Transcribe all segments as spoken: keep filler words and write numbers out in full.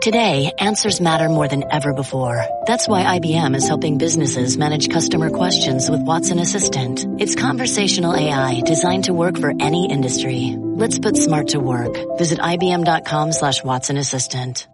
Today, answers matter more than ever before. That's why I B M is helping businesses manage customer questions with Watson Assistant. It's conversational A I designed to work for any industry. Let's put smart to work. Visit ibm.com slash Watson Assistant.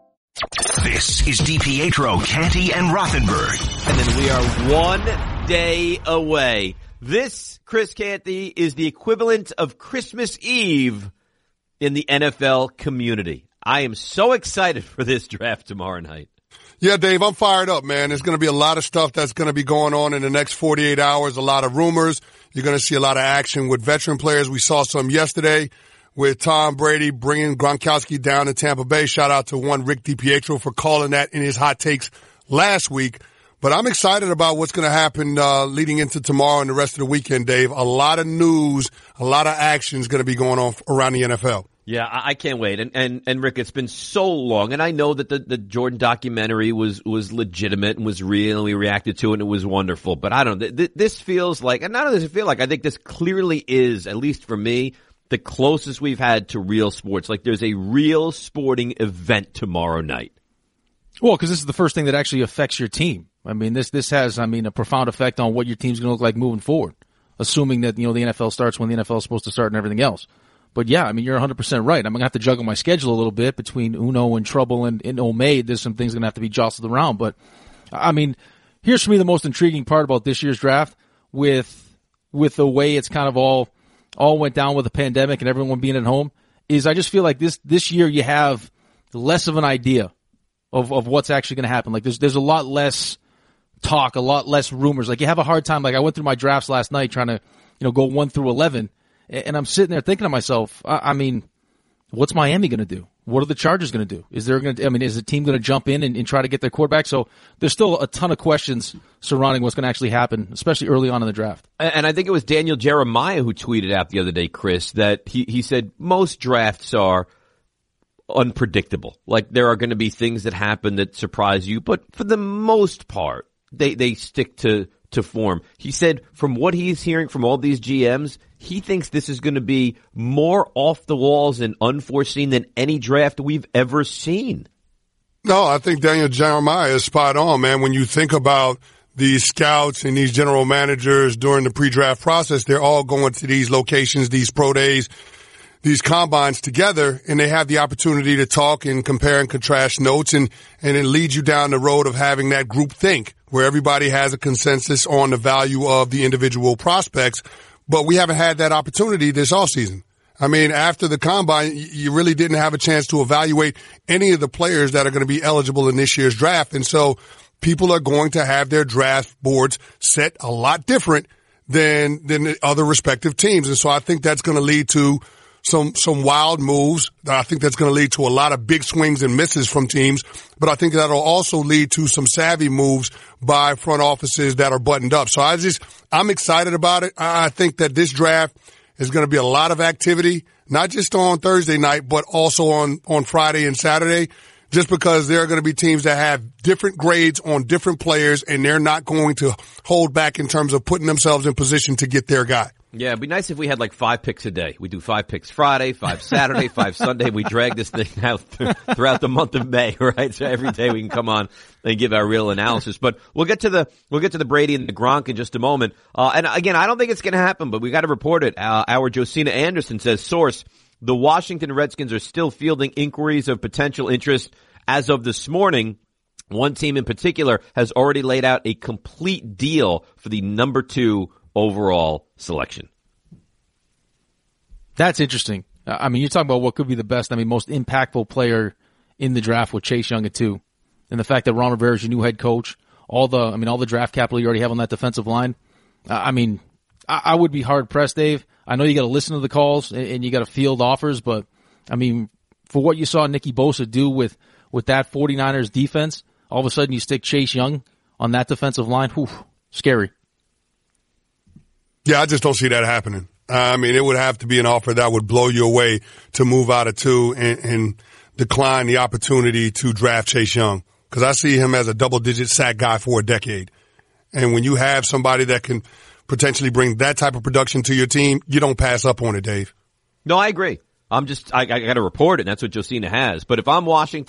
This is DiPietro, Canty, and Rothenberg. And then we are one day away. This, Chris Canty, is the equivalent of Christmas Eve in the N F L community. I am so excited for this draft tomorrow night. Yeah, Dave, I'm fired up, man. There's going to be a lot of stuff that's going to be going on in the next forty-eight hours, a lot of rumors. You're going to see a lot of action with veteran players. We saw some yesterday with Tom Brady bringing Gronkowski down to Tampa Bay. Shout out to one Rick DiPietro for calling that in his hot takes last week. But I'm excited about what's going to happen uh leading into tomorrow and the rest of the weekend, Dave. A lot of news, a lot of action is going to be going on around the N F L. Yeah, I can't wait. And, and, and Rick, it's been so long. And I know that the, the Jordan documentary was, was legitimate and was real and we reacted to it and it was wonderful. But I don't know. Th- this feels like, and not only does it feel like, I think this clearly is, at least for me, the closest we've had to real sports. Like there's a real sporting event tomorrow night. Well, because this is the first thing that actually affects your team. I mean, this, this has, I mean, a profound effect on what your team's going to look like moving forward, assuming that, you know, the N F L starts when the N F L is supposed to start and everything else. But yeah, I mean, you're one hundred percent right. I'm going to have to juggle my schedule a little bit between Uno and Trouble and, and Omade. There's some things going to have to be jostled around. But, I mean, here's for me the most intriguing part about this year's draft with, with the way it's kind of all, all went down with the pandemic and everyone being at home is I just feel like this, this year you have less of an idea of, of what's actually going to happen. Like there's, there's a lot less talk, a lot less rumors. Like you have a hard time. Like I went through my drafts last night trying to, you know, go one through eleven. And I'm sitting there thinking to myself, I mean, what's Miami going to do? What are the Chargers going to do? Is there going to, I mean, is the team going to jump in and, and try to get their quarterback? So there's still a ton of questions surrounding what's going to actually happen, especially early on in the draft. And I think it was Daniel Jeremiah who tweeted out the other day, Chris, that he, he said most drafts are unpredictable. Like there are going to be things that happen that surprise you, but for the most part, they, they stick to, to form. He said from what he's hearing from all these G Ms, he thinks this is going to be more off the walls and unforeseen than any draft we've ever seen. No, I think Daniel Jeremiah is spot on, man. When you think about these scouts and these general managers during the pre-draft process, they're all going to these locations, these pro days, these combines together, and they have the opportunity to talk and compare and contrast notes, and, and it leads you down the road of having that group think where everybody has a consensus on the value of the individual prospects. But we haven't had that opportunity this offseason. I mean, after the combine, you really didn't have a chance to evaluate any of the players that are going to be eligible in this year's draft. And so people are going to have their draft boards set a lot different than, than the other respective teams. And so I think that's going to lead to some, some wild moves. I think that's going to lead to a lot of big swings and misses from teams. But I think that'll also lead to some savvy moves by front offices that are buttoned up. So I just, I'm excited about it. I think that this draft is going to be a lot of activity, not just on Thursday night, but also on, on Friday and Saturday, just because there are going to be teams that have different grades on different players, and they're not going to hold back in terms of putting themselves in position to get their guy. Yeah, it'd be nice if we had like five picks a day. We do five picks Friday, five Saturday, five Sunday. We drag this thing out th- throughout the month of May, right? So every day we can come on and give our real analysis. But we'll get to the we'll get to the Brady and the Gronk in just a moment. Uh, and again, I don't think it's going to happen, but we got to report it. Uh, our Josina Anderson says, source, the Washington Redskins are still fielding inquiries of potential interest as of this morning. One team in particular has already laid out a complete deal for the number two overall selection. That's interesting. I mean, you're talking about what could be the best, I mean, most impactful player in the draft with Chase Young at two. And the fact that Ron Rivera is your new head coach, all the, I mean, all the draft capital you already have on that defensive line. I mean, I, I would be hard pressed, Dave. I know you got to listen to the calls and, and you got to field offers, but I mean, for what you saw Nicky Bosa do with, with that 49ers defense, all of a sudden you stick Chase Young on that defensive line. Whew, scary. Yeah, I just don't see that happening. I mean, it would have to be an offer that would blow you away to move out of two and, and decline the opportunity to draft Chase Young. Because I see him as a double-digit sack guy for a decade. And when you have somebody that can potentially bring that type of production to your team, you don't pass up on it, Dave. No, I agree. I'm just, I, I got to report it, and that's what Josina has. But if I'm Washington,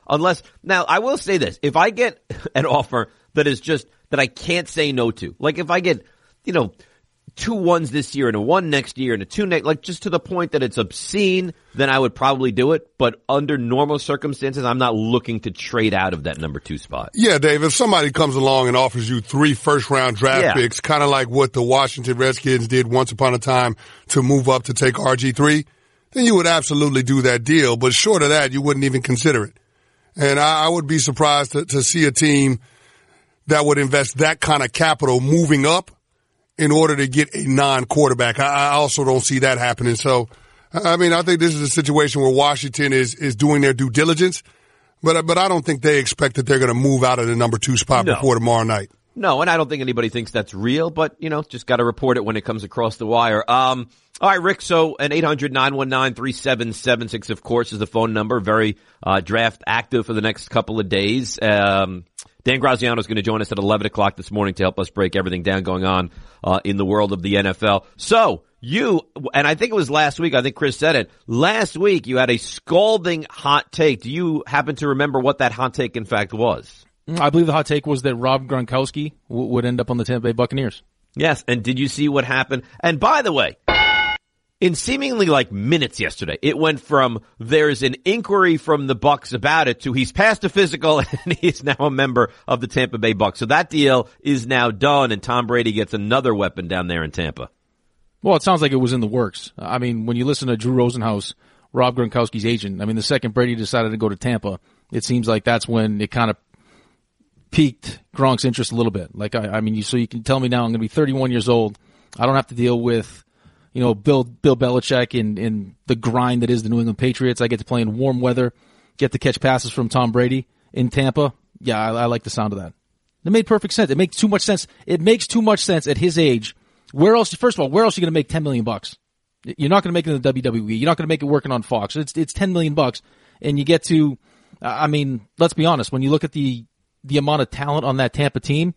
Unless, now, I will say this. If I get an offer that is just, that I can't say no to, like if I get, you know, two ones this year and a one next year and a two next, like just to the point that it's obscene, then I would probably do it. But under normal circumstances, I'm not looking to trade out of that number two spot. Yeah, Dave, if somebody comes along and offers you three first round draft Yeah. picks, kind of like what the Washington Redskins did once upon a time to move up to take R G three, then you would absolutely do that deal. But short of that, you wouldn't even consider it. And I, I would be surprised to, to see a team that would invest that kind of capital moving up in order to get a non-quarterback. I, I also don't see that happening. So, I mean, I think this is a situation where Washington is, is doing their due diligence, but, but I don't think they expect that they're going to move out of the number two spot No. before tomorrow night. No, and I don't think anybody thinks that's real, but, you know, just got to report it when it comes across the wire. Um, all right, Rick, so an eight hundred nine one nine three seven seven six, of course, is the phone number. Very uh draft active for the next couple of days. Um Dan Graziano is going to join us at eleven o'clock this morning to help us break everything down going on uh in the world of the N F L. So, you, and I think it was last week, I think Chris said it, last week you had a scalding hot take. Do you happen to remember what that hot take in fact was? I believe the hot take was that Rob Gronkowski w- would end up on the Tampa Bay Buccaneers. Yes, and did you see what happened? And by the way, in seemingly like minutes yesterday, it went from there's an inquiry from the Bucks about it to he's passed a physical and he's now a member of the Tampa Bay Bucks. So that deal is now done, and Tom Brady gets another weapon down there in Tampa. Well, it sounds like it was in the works. I mean, when you listen to Drew Rosenhaus, Rob Gronkowski's agent, I mean, the second Brady decided to go to Tampa, it seems like that's when it kind of piqued Gronk's interest a little bit. Like, I, I mean, you, so you can tell me now I'm going to be thirty-one years old. I don't have to deal with, you know, Bill Bill Belichick and, and the grind that is the New England Patriots. I get to play in warm weather, get to catch passes from Tom Brady in Tampa. Yeah, I, I like the sound of that. It made perfect sense. It makes too much sense. It makes too much sense at his age. Where else? First of all, where else are you going to make ten million bucks? You're not going to make it in the W W E. You're not going to make it working on Fox. It's it's ten million bucks, and you get to. I mean, let's be honest. When you look at the the amount of talent on that Tampa team,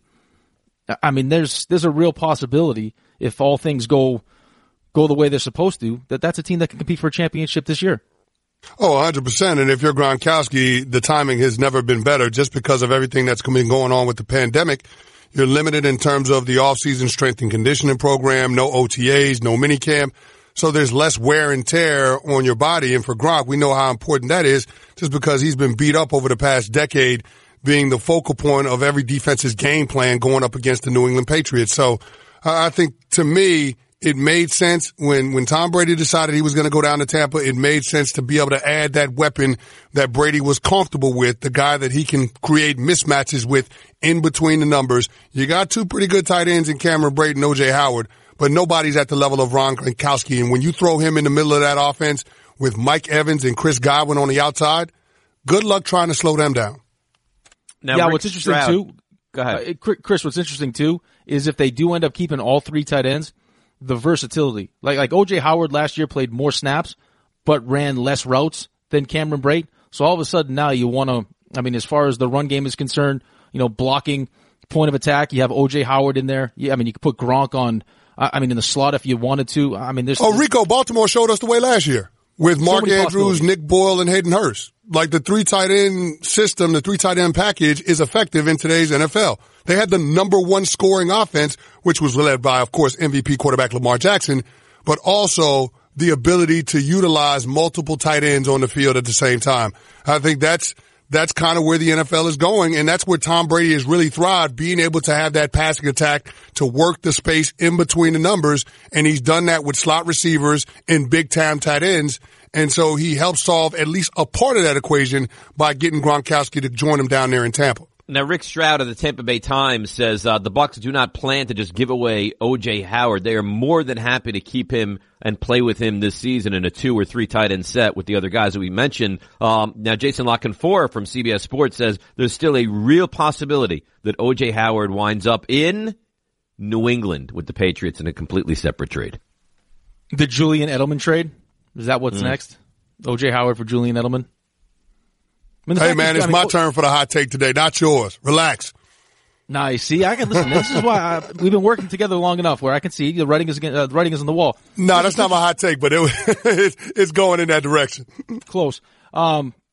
I mean, there's there's a real possibility if all things go. go the way they're supposed to, that that's a team that can compete for a championship this year. Oh, one hundred percent. And if you're Gronkowski, the timing has never been better just because of everything that's been going on with the pandemic. You're limited in terms of the off-season strength and conditioning program, no O T As, no minicamp. So there's less wear and tear on your body. And for Gronk, we know how important that is just because he's been beat up over the past decade, being the focal point of every defense's game plan going up against the New England Patriots. So uh, I think, to me, it made sense when, when Tom Brady decided he was going to go down to Tampa. It made sense to be able to add that weapon that Brady was comfortable with, the guy that he can create mismatches with in between the numbers. You got two pretty good tight ends in Cameron Brate and O J Howard, but nobody's at the level of Ron Gronkowski. And when you throw him in the middle of that offense with Mike Evans and Chris Godwin on the outside, good luck trying to slow them down. Now, yeah, Rick what's interesting Stroud, too, go ahead. uh, Chris, what's interesting too is if they do end up keeping all three tight ends, the versatility. Like like O J Howard last year played more snaps, but ran less routes than Cameron Brate. So all of a sudden now you want to, I mean, as far as the run game is concerned, you know, blocking, point of attack, you have O J Howard in there. Yeah, I mean, you could put Gronk on, I mean, in the slot if you wanted to. I mean, there's. Oh, Rico, Baltimore showed us the way last year with Mark so Andrews, Nick Boyle, and Hayden Hurst. Like the three tight end system, the three tight end package is effective in today's N F L. They had the number one scoring offense, which was led by, of course, M V P quarterback Lamar Jackson, but also the ability to utilize multiple tight ends on the field at the same time. I think that's, that's kind of where the N F L is going, and that's where Tom Brady has really thrived, being able to have that passing attack to work the space in between the numbers, and he's done that with slot receivers and big-time tight ends. And so he helps solve at least a part of that equation by getting Gronkowski to join him down there in Tampa. Now, Rick Stroud of the Tampa Bay Times says uh, the Bucs do not plan to just give away O J Howard. They are more than happy to keep him and play with him this season in a two or three tight end set with the other guys that we mentioned. Um, now, Jason La Canfora from C B S Sports says there's still a real possibility that O J Howard winds up in New England with the Patriots in a completely separate trade. The Julian Edelman trade? Is that what's mm. next? O J Howard for Julian Edelman? I mean, hey, man, it's I mean, my turn for the hot take today, not yours. Relax. Nice. See, I can listen. This is why I, we've been working together long enough where I can see the writing is uh, the writing is on the wall. No, that's not my hot take, but it, it's, it's going in that direction. Close. Um,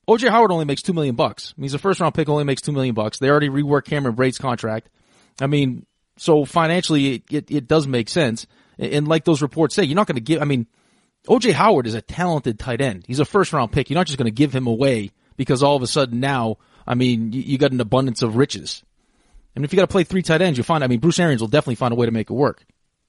O J Howard only makes two million bucks. I mean, he's a first round pick, only makes two million bucks. They already reworked Cameron Brate's contract. I mean, so financially, it, it, it does make sense. And, and like those reports say, you're not going to give, I mean, O J Howard is a talented tight end. He's a first round pick. You're not just going to give him away because all of a sudden now, I mean, you, you got an abundance of riches. And if you got to play three tight ends, you find, I mean, Bruce Arians will definitely find a way to make it work.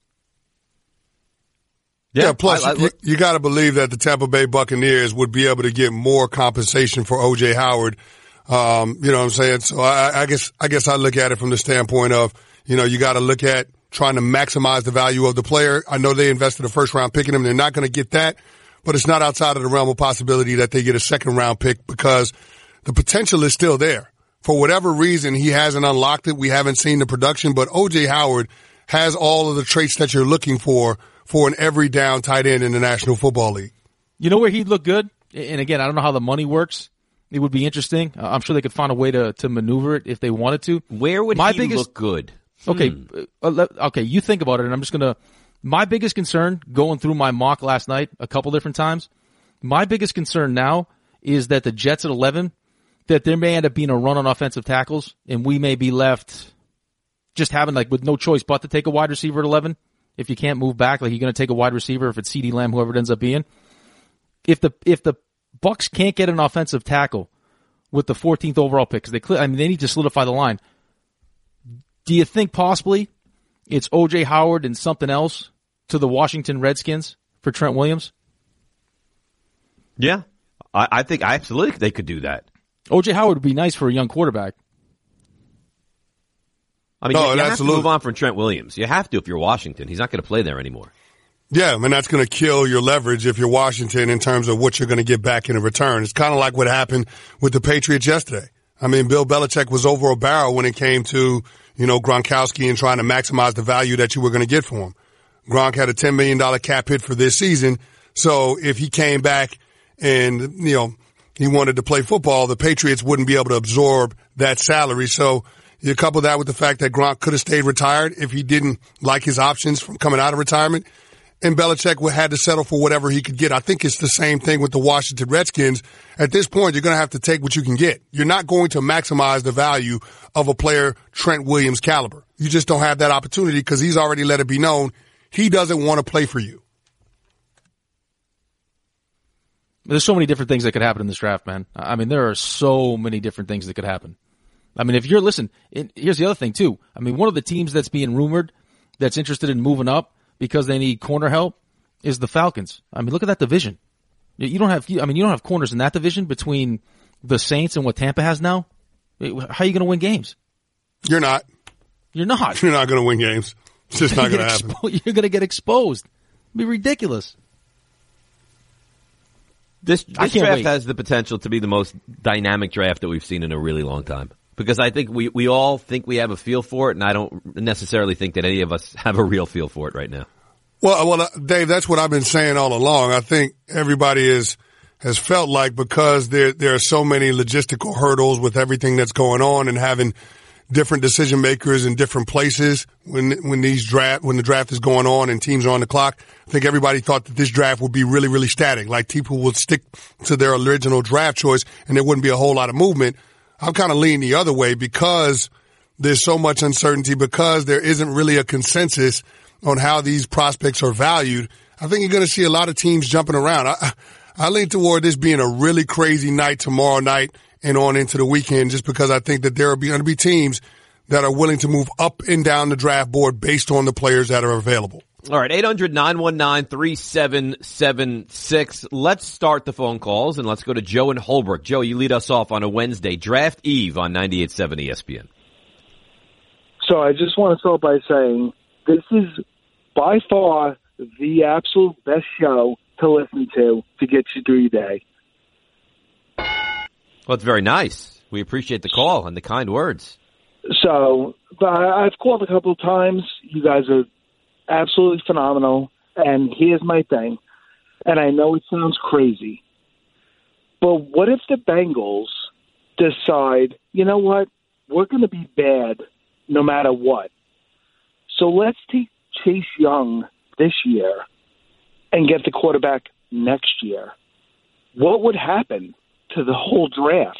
Yeah, yeah plus I, I, you, you got to believe that the Tampa Bay Buccaneers would be able to get more compensation for O J Howard. Um, you know what I'm saying? So I, I guess, I guess I look at it from the standpoint of, you know, you got to look at trying to maximize the value of the player. I know they invested a first round pick in him. They're not going to get that, but it's not outside of the realm of possibility that they get a second round pick because the potential is still there. For whatever reason, he hasn't unlocked it. We haven't seen the production, but O J Howard has all of the traits that you're looking for for an every down tight end in the National Football League. You know where he'd look good? And again, I don't know how the money works. It would be interesting. I'm sure they could find a way to, to maneuver it if they wanted to. Where would my he biggest, look good? Okay, hmm. uh, okay, you think about it, and I'm just going to – my biggest concern going through my mock last night a couple different times, my biggest concern now is that the Jets at eleven, that there may end up being a run on offensive tackles, and we may be left just having, like, with no choice but to take a wide receiver at eleven. If you can't move back, like you're going to take a wide receiver if it's CeeDee Lamb, whoever it ends up being. If the if the Bucs can't get an offensive tackle with the fourteenth overall pick, because they clear, I mean they need to solidify the line. Do you think possibly it's O J Howard and something else to the Washington Redskins for Trent Williams? Yeah, I, I think absolutely they could do that. O J Howard would be nice for a young quarterback. I mean, no, you, you have absolutely. to move on from Trent Williams. You have to if you're Washington. He's not going to play there anymore. Yeah, I mean, that's going to kill your leverage if you're Washington in terms of what you're going to get back in a return. It's kind of like what happened with the Patriots yesterday. I mean, Bill Belichick was over a barrel when it came to, you know, Gronkowski and trying to maximize the value that you were going to get for him. Gronk had a ten million dollars cap hit for this season. So if he came back and, you know, he wanted to play football, the Patriots wouldn't be able to absorb that salary. So you couple that with the fact that Gronk could have stayed retired if he didn't like his options from coming out of retirement. And Belichick had to settle for whatever he could get. I think it's the same thing with the Washington Redskins. At this point, you're going to have to take what you can get. You're not going to maximize the value of a player Trent Williams caliber. You just don't have that opportunity because he's already let it be known he doesn't want to play for you. There's so many different things that could happen in this draft, man. I mean, there are so many different things that could happen. I mean, if you're, listen, it, here's the other thing too. I mean, one of the teams that's being rumored that's interested in moving up because they need corner help is the Falcons. I mean, look at that division. You don't have, I mean, you don't have corners in that division between the Saints and what Tampa has now. How are you going to win games? You're not. You're not. You're not going to win games. It's just not going to happen. Expo- you're going to get exposed. It'd be ridiculous. This, this draft wait. has the potential to be the most dynamic draft that we've seen in a really long time. Because I think we, we all think we have a feel for it, and I don't necessarily think that any of us have a real feel for it right now. Well, well, Dave, that's what I've been saying all along. I think everybody is has felt like because there there are so many logistical hurdles with everything that's going on and having different decision makers in different places when when these draft when the draft is going on and teams are on the clock. I think everybody thought that this draft would be really, really static. Like people would stick to their original draft choice and there wouldn't be a whole lot of movement. I'm kind of leaning the other way because there's so much uncertainty, because there isn't really a consensus on how these prospects are valued. I think you're going to see a lot of teams jumping around. I, I lean toward this being a really crazy night tomorrow night and on into the weekend, just because I think that there are going to be teams that are willing to move up and down the draft board based on the players that are available. All right, eight hundred, nine one nine, three seven seven six. Let's start the phone calls, and let's go to Joe in Holbrook. Joe, you lead us off on a Wednesday, Draft Eve on ninety-eight point seven E S P N. So I just want to start by saying this is by far the absolute best show to listen to to get you through your day. Well, it's very nice. We appreciate the call and the kind words. So I've called a couple of times. You guys are absolutely phenomenal. And here's my thing. And I know it sounds crazy, but what if the Bengals decide, you know what, we're going to be bad no matter what. So let's take Chase Young this year and get the quarterback next year. What would happen to to the whole draft.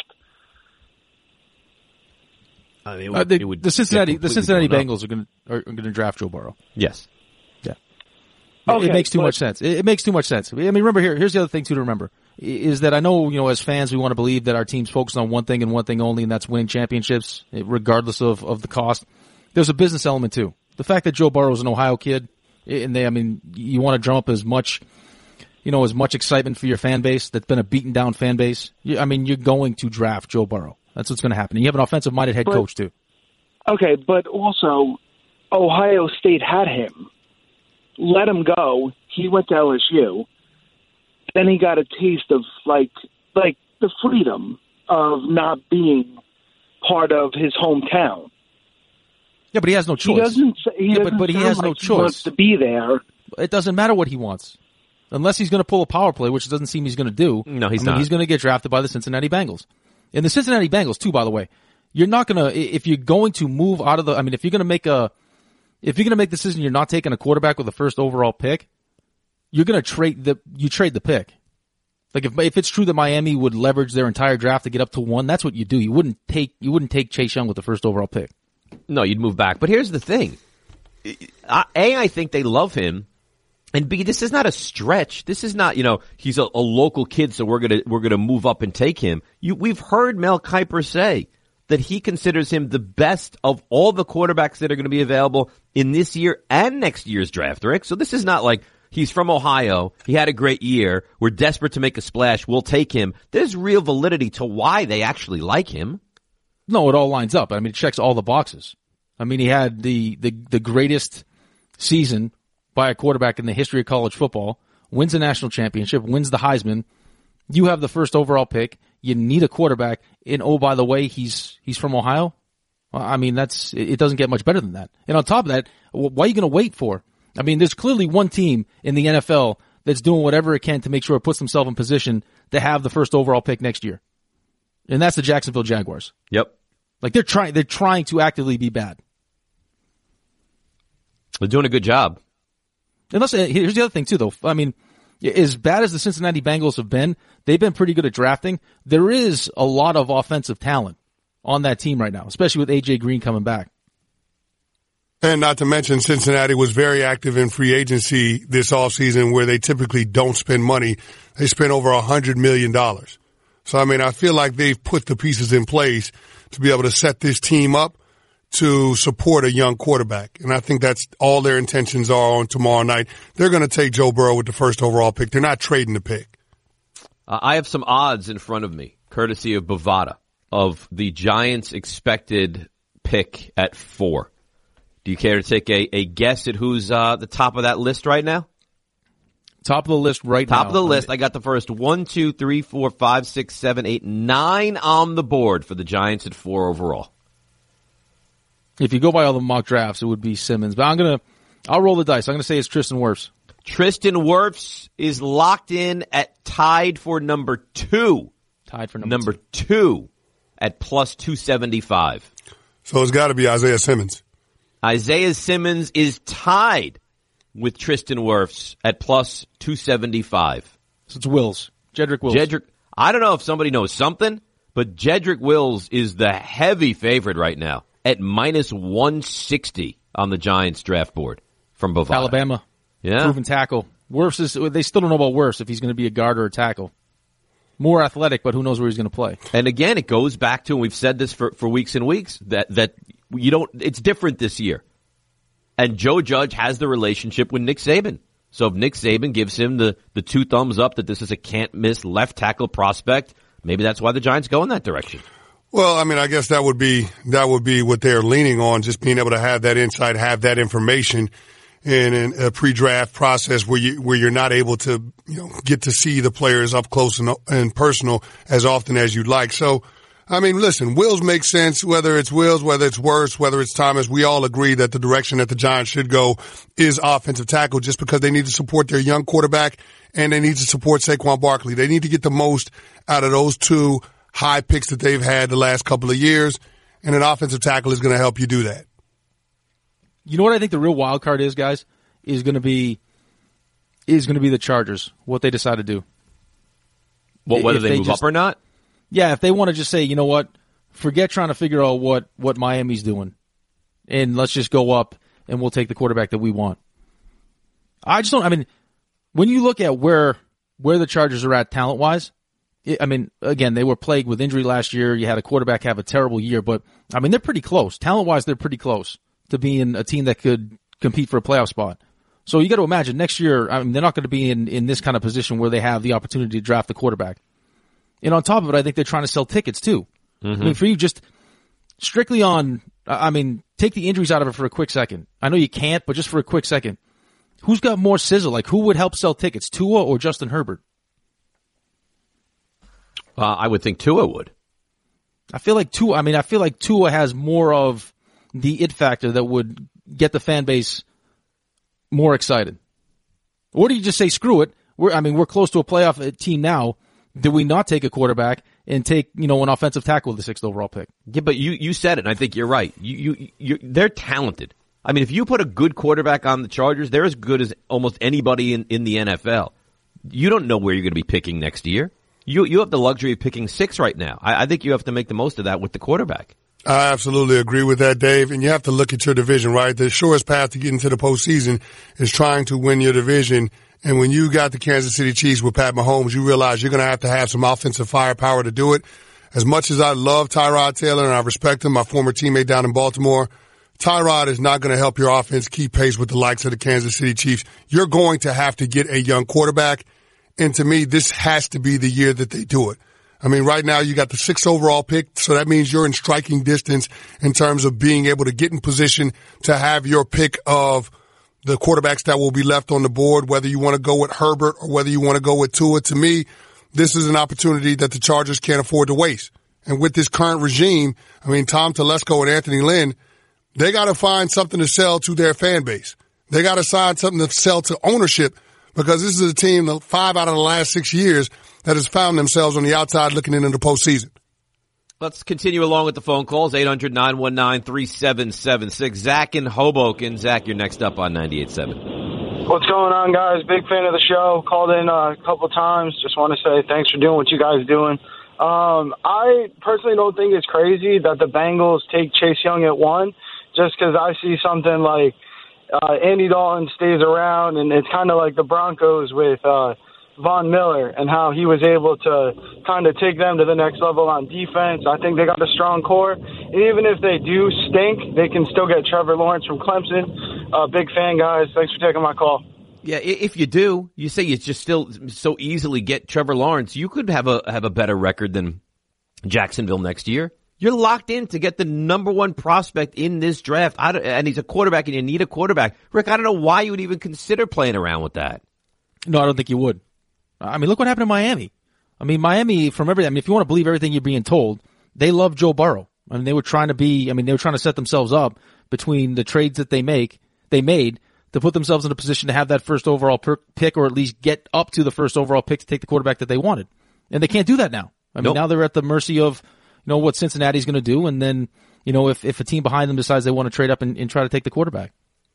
I mean, it Uh, would, the, it would the Cincinnati, get the completely Cincinnati blown up. Bengals are going to are going to draft Joe Burrow. Yes. Yeah, Okay, it makes too but- much sense. It, it makes too much sense. I mean, remember here. Here's the other thing too to remember i- is that I know you know as fans we want to believe that our team's focused on one thing and one thing only, and that's winning championships, eh, regardless of of the cost. There's a business element too. The fact that Joe Burrow is an Ohio kid, and they, I mean, you want to drum up as much, you know, as much excitement for your fan base that's been a beaten down fan base. You, I mean, you're going to draft Joe Burrow. That's what's going to happen. And you have an offensive minded head But- coach too. Okay, but also Ohio State had him. Let him go. He went to L S U. Then he got a taste of like like the freedom of not being part of his hometown. Yeah, but he has no choice. He doesn't. He Yeah, but- doesn't but he sound has no like he wants choice. to be there. It doesn't matter what he wants. Unless he's going to pull a power play, which it doesn't seem he's going to do. No, he's I mean, not. He's going to get drafted by the Cincinnati Bengals. And the Cincinnati Bengals, too, by the way, you're not going to, if you're going to move out of the, I mean, if you're going to make a, if you're going to make the decision you're not taking a quarterback with the first overall pick, you're going to trade the, you trade the pick. Like if, if it's true that Miami would leverage their entire draft to get up to one, that's what you do. You wouldn't take, you wouldn't take Chase Young with the first overall pick. No, you'd move back. But here's the thing. I- A, I think they love him. And B, this is not a stretch. This is not, you know, he's a, a local kid, so we're gonna, we're gonna move up and take him. You, we've heard Mel Kiper say that he considers him the best of all the quarterbacks that are gonna be available in this year and next year's draft, Rick. So this is not like he's from Ohio. He had a great year. We're desperate to make a splash. We'll take him. There's real validity to why they actually like him. No, it all lines up. I mean, it checks all the boxes. I mean, he had the, the, the greatest season by a quarterback in the history of college football, wins a national championship, wins the Heisman. You have the first overall pick. You need a quarterback. And oh, by the way, he's, he's from Ohio. I mean, that's, it doesn't get much better than that. And on top of that, what are you going to wait for? I mean, there's clearly one team in the N F L that's doing whatever it can to make sure it puts themselves in position to have the first overall pick next year. And that's the Jacksonville Jaguars. Yep. Like they're trying, they're trying to actively be bad. They're doing a good job. Unless, here's the other thing too, though. I mean, as bad as the Cincinnati Bengals have been, they've been pretty good at drafting. There is a lot of offensive talent on that team right now, especially with A J Green coming back. And not to mention, Cincinnati was very active in free agency this offseason where they typically don't spend money. They spent over one hundred million dollars. So, I mean, I feel like they've put the pieces in place to be able to set this team up to support a young quarterback. And I think that's all their intentions are on tomorrow night. They're going to take Joe Burrow with the first overall pick. They're not trading the pick. Uh, I have some odds in front of me, courtesy of Bovada, of the Giants' expected pick at four. Do you care to take a, a guess at who's uh, the top of that list right now? Top of the list right now. Top of the list. I got the first one, two, three, four, five, six, seven, eight, nine on the board for the Giants at four overall. If you go by all the mock drafts, it would be Simmons. But I'm going to, I'll roll the dice. I'm going to say it's Tristan Wirfs. Tristan Wirfs is locked in at tied for number two. Tied for number, Number two. two at plus two seventy-five. So it's got to be Isaiah Simmons. Isaiah Simmons is tied with Tristan Wirfs at plus two seventy-five. So it's Wills. Jedrick Wills. Jedrick, I don't know if somebody knows something, but Jedrick Wills is the heavy favorite right now at minus one sixty on the Giants draft board from Bovada. Alabama. Yeah. Proven tackle. Wirfs is, they still don't know about Wirfs if he's going to be a guard or a tackle. More athletic, but who knows where he's going to play. And again, it goes back to, and we've said this for, for weeks and weeks, that, that you don't, it's different this year. And Joe Judge has the relationship with Nick Saban. So if Nick Saban gives him the, the two thumbs up that this is a can't miss left tackle prospect, maybe that's why the Giants go in that direction. Well, I mean, I guess that would be, that would be what they're leaning on, just being able to have that insight, have that information in, in a pre-draft process where you, where you're not able to, you know, get to see the players up close and, and personal as often as you'd like. So, I mean, listen, Wills makes sense, whether it's Wills, whether it's Wirfs, whether it's Thomas. We all agree that the direction that the Giants should go is offensive tackle just because they need to support their young quarterback and they need to support Saquon Barkley. They need to get the most out of those two high picks that they've had the last couple of years, and an offensive tackle is going to help you do that. You know what I think the real wild card is, guys? Is going to be is going to be the Chargers, what they decide to do. Well, whether If they, they move just- up or not? Yeah, if they want to just say, you know what, forget trying to figure out what, what Miami's doing, and let's just go up and we'll take the quarterback that we want. I just don't, I mean, when you look at where where the Chargers are at talent-wise, I mean, again, they were plagued with injury last year. You had a quarterback have a terrible year, but, I mean, they're pretty close. Talent-wise, they're pretty close to being a team that could compete for a playoff spot. So you got to imagine next year, I mean, they're not going to be in, in this kind of position where they have the opportunity to draft the quarterback. And on top of it, I think they're trying to sell tickets too. Mm-hmm. I mean, for you, just strictly on, I mean, take the injuries out of it for a quick second. I know you can't, but just for a quick second. Who's got more sizzle? Like, who would help sell tickets, Tua or Justin Herbert? Uh, I would think Tua would. I feel like Tua, I mean, I feel like Tua has more of the it factor that would get the fan base more excited. Or do you just say, screw it? We're, I mean, we're close to a playoff team now. Do we not take a quarterback and take, you know, an offensive tackle with the sixth overall pick? Yeah, but you, you said it, and I think you're right. You, you, you, they're talented. I mean, if you put a good quarterback on the Chargers, they're as good as almost anybody in, in the N F L. You don't know where you're going to be picking next year. You, you have the luxury of picking six right now. I, I think you have to make the most of that with the quarterback. I absolutely agree with that, Dave. And you have to look at your division, right? The surest path to get into the postseason is trying to win your division. And when you got the Kansas City Chiefs with Pat Mahomes, you realize you're going to have to have some offensive firepower to do it. As much as I love Tyrod Taylor and I respect him, my former teammate down in Baltimore, Tyrod is not going to help your offense keep pace with the likes of the Kansas City Chiefs. You're going to have to get a young quarterback. And to me, this has to be the year that they do it. I mean, right now you got the sixth overall pick, so that means you're in striking distance in terms of being able to get in position to have your pick of the quarterbacks that will be left on the board, whether you want to go with Herbert or whether you want to go with Tua. To me, this is an opportunity that the Chargers can't afford to waste. And with this current regime, I mean, Tom Telesco and Anthony Lynn, they got to find something to sell to their fan base. They got to find something to sell to ownership, because this is a team that five out of the last six years that has found themselves on the outside looking into the postseason. Let's continue along with the phone calls. eight hundred, nine one nine, three seven seven six. Zach in Hoboken. Zach, you're next up on ninety-eight point seven. What's going on, guys? Big fan of the show. Called in uh, a couple times. Just want to say thanks for doing what you guys are doing. Um, I personally don't think it's crazy that the Bengals take Chase Young at one, just because I see something like uh, Andy Dalton stays around, and it's kind of like the Broncos with uh, Von Miller and how he was able to kind of take them to the next level on defense. I think they got a strong core. And even if they do stink, they can still get Trevor Lawrence from Clemson. Uh, big fan, guys. Thanks for taking my call. Yeah, if you do, you say you just still so easily get Trevor Lawrence, you could have a have a better record than Jacksonville next year. You're locked in to get the number one prospect in this draft, I don't, and he's a quarterback, and you need a quarterback. Rick, I don't know why you would even consider playing around with that. No, I don't think you would. I mean, look what happened in Miami. I mean, Miami, from everything, I mean, if you want to believe everything you're being told, they love Joe Burrow. I mean, they were trying to be, I mean, they were trying to set themselves up between the trades that they make, they made to put themselves in a position to have that first overall per- pick, or at least get up to the first overall pick to take the quarterback that they wanted. And they can't do that now. I mean, nope. Now they're at the mercy of, you know, what Cincinnati's going to do. And then, you know, if, if a team behind them decides they want to trade up and, and try to take the quarterback.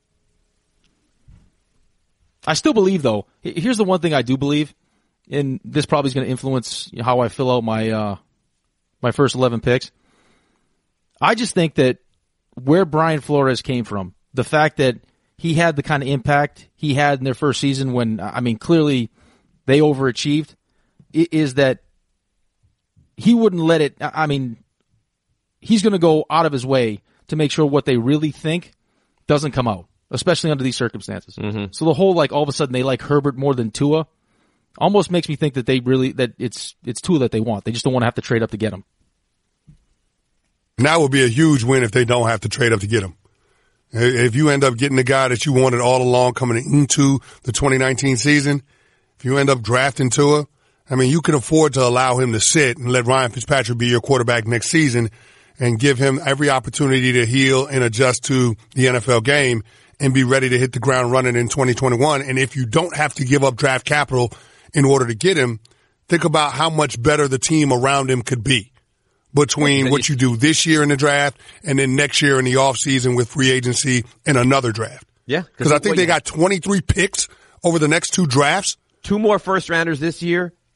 I still believe, though, here's the one thing I do believe, and this probably is going to influence how I fill out my, uh, my first eleven picks. I just think that where Brian Flores came from, the fact that he had the kind of impact he had in their first season when, I mean, clearly they overachieved, is that he wouldn't let it, I mean, he's going to go out of his way to make sure what they really think doesn't come out, especially under these circumstances. Mm-hmm. So the whole, like, all of a sudden they like Herbert more than Tua almost makes me think that they really, that it's, it's Tua that they want. They just don't want to have to trade up to get him. And that would be a huge win if they don't have to trade up to get him. If you end up getting the guy that you wanted all along coming into the twenty nineteen season, if you end up drafting Tua, I mean, you can afford to allow him to sit and let Ryan Fitzpatrick be your quarterback next season and give him every opportunity to heal and adjust to the N F L game and be ready to hit the ground running in twenty twenty-one. And if you don't have to give up draft capital in order to get him, think about how much better the team around him could be between what you do this year in the draft and then next year in the offseason with free agency and another draft. Yeah. Because I think they got twenty-three picks over the next two drafts. Two more first rounders this year,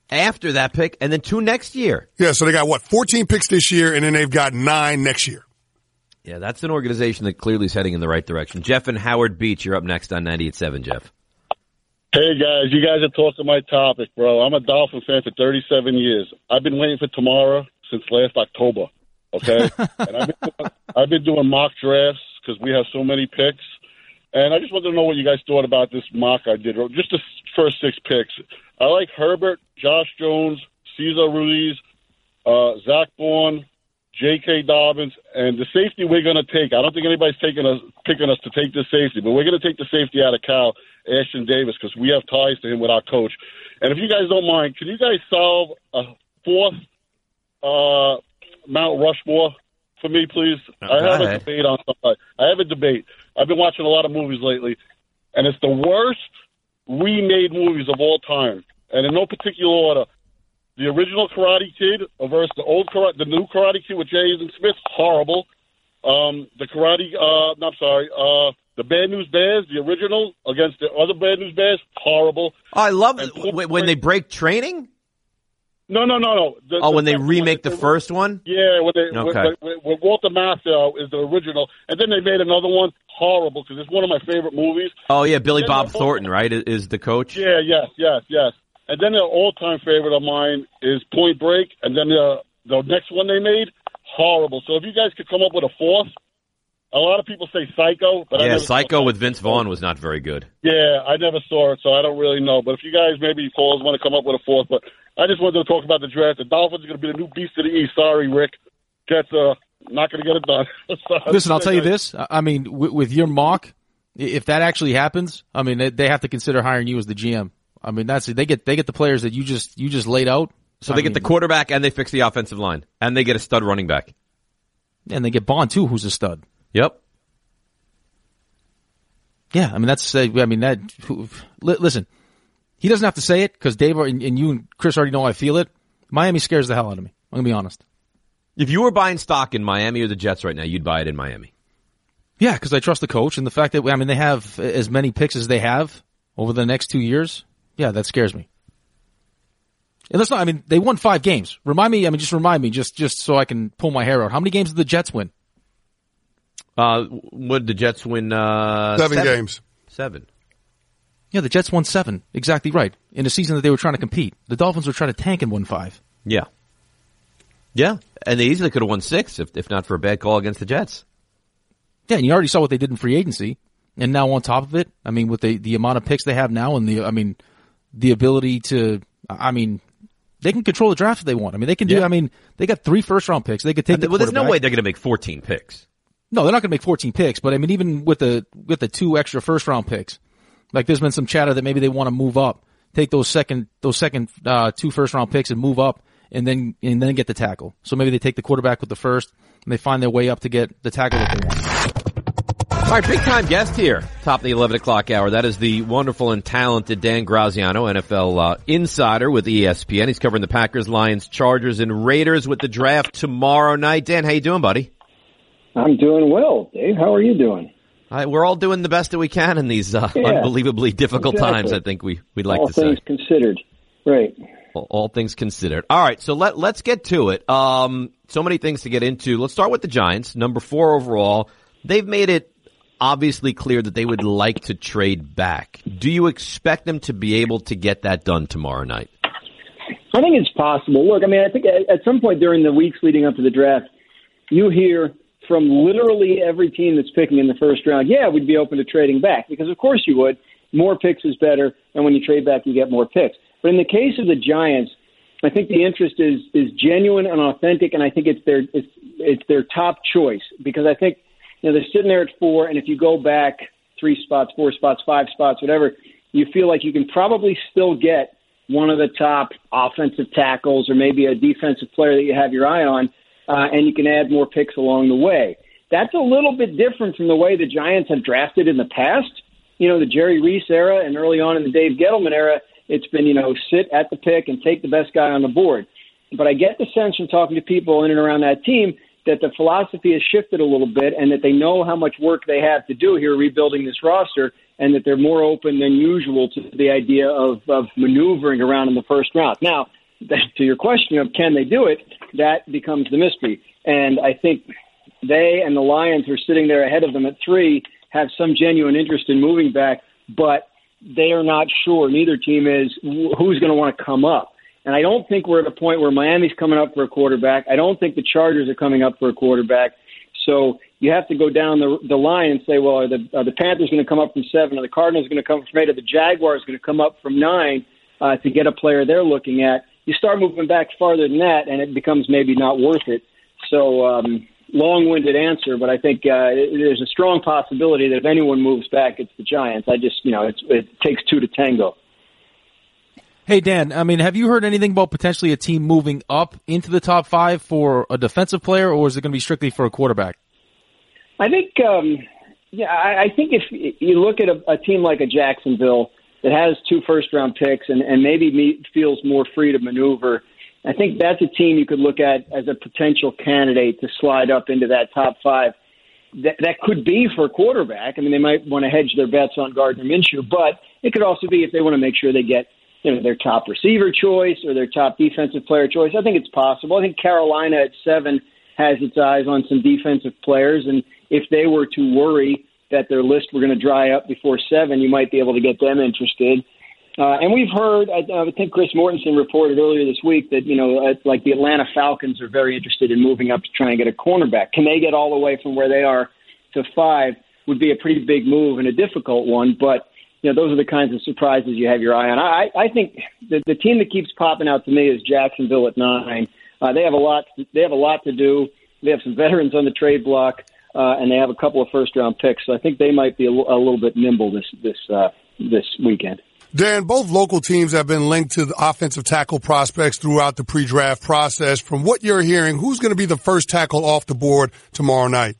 after that pick, and then two next year. Yeah, so they got, what, fourteen picks this year, and then they've got nine next year. Yeah, that's an organization that clearly is heading in the right direction. Jeff and Howard Beach, you're up next on ninety-eight point seven, Jeff. Hey, guys, you guys are talking my topic, bro. I'm a Dolphin fan for thirty-seven years. I've been waiting for tomorrow since last October, okay? and I've been, doing, I've been doing mock drafts because we have so many picks. And I just wanted to know what you guys thought about this mock I did. Just the first six picks. I like Herbert, Josh Jones, Cesar Ruiz, uh, Zach Bourne, J K. Dobbins, and the safety we're going to take. I don't think anybody's taking us, picking us to take this safety, but we're going to take the safety out of Cal, Ashton Davis, because we have ties to him with our coach. And if you guys don't mind, can you guys solve a fourth uh, Mount Rushmore for me, please? Oh, I have ahead. a debate on something. I have a debate. I've been watching a lot of movies lately, and it's the worst remade movies of all time. And in no particular order, the original Karate Kid versus the old karate, the new Karate Kid with Jason Smith, horrible. Um, the Karate, uh, no, I'm sorry, uh, the Bad News Bears, the original against the other Bad News Bears, horrible. Oh, I love And it. When, when they break training? No, no, no, no. The, Oh, the when they second remake one, the first one? Yeah, when they, Okay. when, when, when Walter Matthau is the original, and then they made another one, horrible, because it's one of my favorite movies. Oh, yeah, Billy Then Bob the- Thornton, right, is- is the coach? Yeah, yes, yes, yes. And then the all-time favorite of mine is Point Break, and then the the next one they made, horrible. So if you guys could come up with a fourth, a lot of people say Psycho, but I Yeah, never Psycho saw with Vince Vaughn was not very good. Yeah, I never saw it, so I don't really know. But if you guys maybe calls want to come up with a fourth, but I just wanted to talk about the draft. The Dolphins are going to be the new beast of the East. Sorry, Rick. Jets are not going to get it done. Listen, I'll tell you this. I mean, with, with your mock, if that actually happens, I mean, they, they have to consider hiring you as the G M. I mean, that's they get they get the players that you just you just laid out. So I they get mean, the quarterback and they fix the offensive line. And they get a stud running back. and they get Bond too, who's a stud. Yep. Yeah, I mean that's. Uh, I mean that. Who, li- listen, he doesn't have to say it because Dave and, and you and Chris already know I feel it. Miami scares the hell out of me. I'm gonna be honest. If you were buying stock in Miami or the Jets right now, you'd buy it in Miami. Yeah, because I trust the coach and the fact that I mean they have as many picks as they have over the next two years. Yeah, that scares me. And let's not. I mean, they won five games. Remind me. I mean, just remind me, just just so I can pull my hair out. How many games did the Jets win? Uh, what did the Jets win? Uh, Seven, seven games. Seven. Yeah, the Jets won seven. Exactly right. In a season that they were trying to compete. The Dolphins were trying to tank and won five. Yeah. Yeah, and they easily could have won six if if not for a bad call against the Jets. Yeah, and you already saw what they did in free agency. And now on top of it, I mean, with the, the amount of picks they have now and the, I mean, the ability to, I mean, they can control the draft if they want. I mean, they can do, Yeah. I mean, they got three first round picks. They could take And the well, there's no quarterback. way they're going to make fourteen picks. No, they're not going to make fourteen picks, but I mean, even with the, with the two extra first round picks, like there's been some chatter that maybe they want to move up, take those second, those second, uh, two first round picks and move up and then, and then get the tackle. So maybe they take the quarterback with the first and they find their way up to get the tackle that they want. All right, big time guest here, top of the eleven o'clock hour. That is the wonderful and talented Dan Graziano, N F L uh, insider with E S P N. He's covering the Packers, Lions, Chargers, and Raiders with the draft tomorrow night. Dan, how you doing, buddy? I'm doing well, Dave. How are you doing? All right, we're all doing the best that we can in these uh, Yeah, unbelievably difficult exactly. times, I think we, we'd like All to things say. considered. Right. All, all things considered. All right, so let, let's get to it. Um, so many things to get into. Let's start with the Giants, number four overall. They've made it obviously clear that they would like to trade back. Do you expect them to be able to get that done tomorrow night? I think it's possible. Look, I mean, I think at, at some point during the weeks leading up to the draft, you hear from literally every team that's picking in the first round, yeah, we'd be open to trading back, because of course you would. More picks is better, and when you trade back, you get more picks. But in the case of the Giants, I think the interest is is genuine and authentic, and I think it's their it's it's their top choice, because I think you know they're sitting there at four, and if you go back three spots, four spots, five spots, whatever, you feel like you can probably still get one of the top offensive tackles or maybe a defensive player that you have your eye on, uh, and you can add more picks along the way. That's a little bit different from the way the Giants have drafted in the past. You know, the Jerry Reese era and early on in the Dave Gettleman era, it's been, you know, sit at the pick and take the best guy on the board. But I get the sense from talking to people in and around that team that the philosophy has shifted a little bit and that they know how much work they have to do here rebuilding this roster, and that they're more open than usual to the idea of, of maneuvering around in the first round. Now, to your question of can they do it, that becomes the mystery. And I think they and the Lions are sitting there ahead of them at three, have some genuine interest in moving back, but they are not sure. Neither team is who's going to want to come up. And I don't think we're at a point where Miami's coming up for a quarterback. I don't think the Chargers are coming up for a quarterback. So you have to go down the, the line and say, well, are the, are the Panthers going to come up from seven? Are the Cardinals going to come from eight? Are the Jaguars going to come up from nine uh, to get a player they're looking at? You start moving back farther than that, and it becomes maybe not worth it. So um, long-winded answer, but I think uh, there's a strong possibility that if anyone moves back, it's the Giants. I just, you know, it's, it takes two to tango. Hey, Dan, I mean, have you heard anything about potentially a team moving up into the top five for a defensive player, or is it going to be strictly for a quarterback? I think, um, yeah, I, I think if you look at a, a team like a Jacksonville that has two first-round picks and, and maybe me, feels more free to maneuver, I think that's a team you could look at as a potential candidate to slide up into that top five. That, that could be for a quarterback. I mean, they might want to hedge their bets on Gardner Minshew, but it could also be if they want to make sure they get you know, their top receiver choice or their top defensive player choice. I think it's possible. I think Carolina at seven has its eyes on some defensive players, and if they were to worry that their list were going to dry up before seven, you might be able to get them interested. Uh, and we've heard, I, I think Chris Mortensen reported earlier this week that, you know, uh, like the Atlanta Falcons are very interested in moving up to try and get a cornerback. Can they get all the way from where they are to five would be a pretty big move and a difficult one, but you know, those are the kinds of surprises you have your eye on. I, I think the, the team that keeps popping out to me is Jacksonville at nine. Uh, they have a lot. They have a lot to do. They have some veterans on the trade block, uh, and they have a couple of first-round picks. So I think they might be a, l- a little bit nimble this this uh, this weekend. Dan, both local teams have been linked to the offensive tackle prospects throughout the pre-draft process. From what you're hearing, who's going to be the first tackle off the board tomorrow night?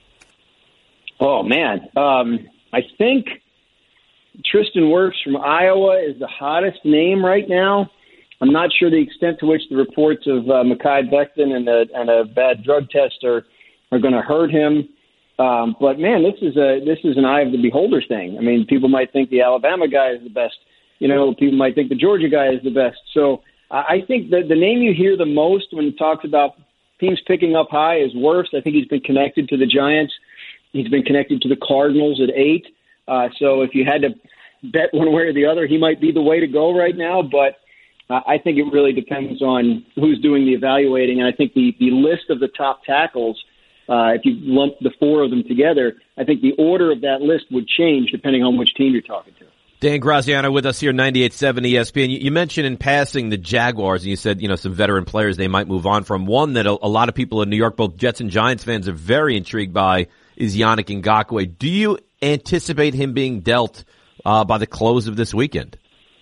Oh man, um, I think Tristan Wirfs from Iowa is the hottest name right now. I'm not sure the extent to which the reports of uh, Mekhi Becton and a, and a bad drug test are, are going to hurt him. Um, but man, this is a this is an eye of the beholder thing. I mean, people might think the Alabama guy is the best. You know, people might think the Georgia guy is the best. So uh, I think that the name you hear the most when it talks about teams picking up high is Wirfs. I think he's been connected to the Giants. He's been connected to the Cardinals at eight. Uh, so if you had to bet one way or the other, he might be the way to go right now. But uh, I think it really depends on who's doing the evaluating. And I think the, the list of the top tackles, uh, if you lump the four of them together, I think the order of that list would change depending on which team you're talking to. Dan Graziano with us here, ninety-eight point seven E S P N. You, you mentioned in passing the Jaguars, and you said, you know, some veteran players they might move on from. One that a, a lot of people in New York, both Jets and Giants fans, are very intrigued by is Yannick Ngakoue. Do you anticipate him being dealt uh, by the close of this weekend?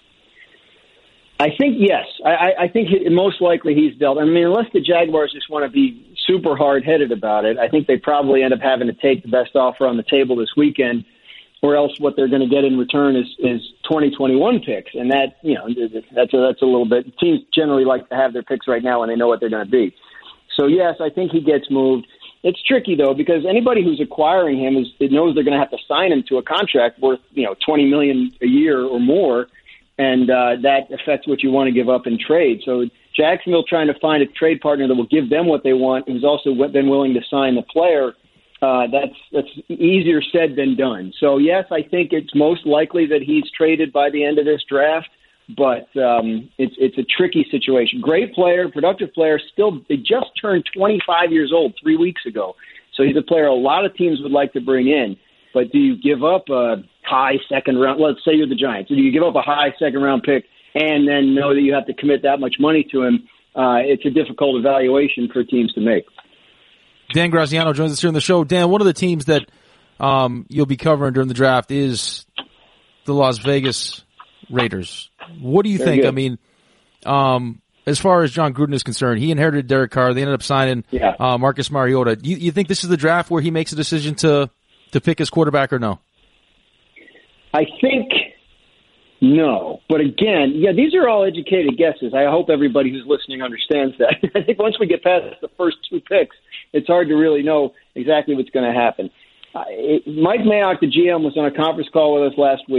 I think yes. I, I think he, most likely he's dealt. I mean, unless the Jaguars just want to be super hard-headed about it, I think they probably end up having to take the best offer on the table this weekend, or else what they're going to get in return is, is twenty twenty-one picks, and that you know that's a, that's a little bit. Teams generally like to have their picks right now when they know what they're going to be. So yes, I think he gets moved. It's tricky though because anybody who's acquiring him is it knows they're going to have to sign him to a contract worth you know twenty million dollars a year or more, and uh, that affects what you want to give up in trade. So Jacksonville trying to find a trade partner that will give them what they want, who's also been willing to sign the player. Uh, that's that's easier said than done. So yes, I think it's most likely that he's traded by the end of this draft. But um, it's it's a tricky situation. Great player, productive player. Still, they just turned twenty-five years old three weeks ago. So he's a player a lot of teams would like to bring in. But do you give up a high second round? Let's say you're the Giants. Do you give up a high second round pick and then know that you have to commit that much money to him? Uh, it's a difficult evaluation for teams to make. Dan Graziano joins us here on the show. Dan, one of the teams that um, you'll be covering during the draft is the Las Vegas Raiders. What do you Very think? Good. I mean, um, as far as John Gruden is concerned, he inherited Derek Carr. They ended up signing yeah. uh, Marcus Mariota. You, you think this is the draft where he makes a decision to to pick his quarterback or no? I think no. But again, yeah, these are all educated guesses. I hope everybody who's listening understands that. I think once we get past the first two picks, it's hard to really know exactly what's going to happen. Uh, it, Mike Mayock, the G M, was on a conference call with us last week.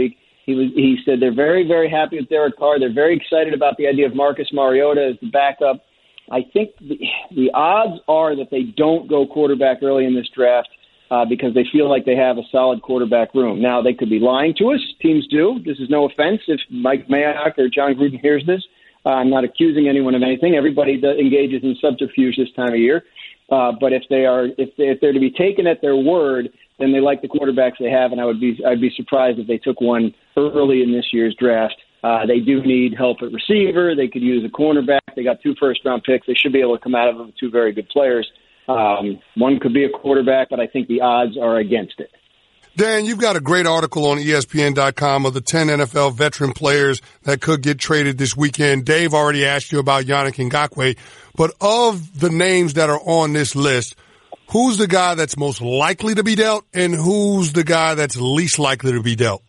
He was. He said they're very, very happy with Derek Carr. They're very excited about the idea of Marcus Mariota as the backup. I think the, the odds are that they don't go quarterback early in this draft uh, because they feel like they have a solid quarterback room. Now, they could be lying to us. Teams do. This is no offense if Mike Mayock or John Gruden hears this. Uh, I'm not accusing anyone of anything. Everybody does, engages in subterfuge this time of year. Uh, but if they are, if, they, if they're to be taken at their word, then they like the quarterbacks they have, and I would be, I'd be surprised if they took one early in this year's draft. Uh, they do need help at receiver. They could use a cornerback. They got two first-round picks. They should be able to come out of them with two very good players. Um, one could be a quarterback, but I think the odds are against it. Dan, you've got a great article on E S P N dot com of the ten N F L veteran players that could get traded this weekend. Dave already asked you about Yannick Ngakoue, but of the names that are on this list, who's the guy that's most likely to be dealt, and who's the guy that's least likely to be dealt?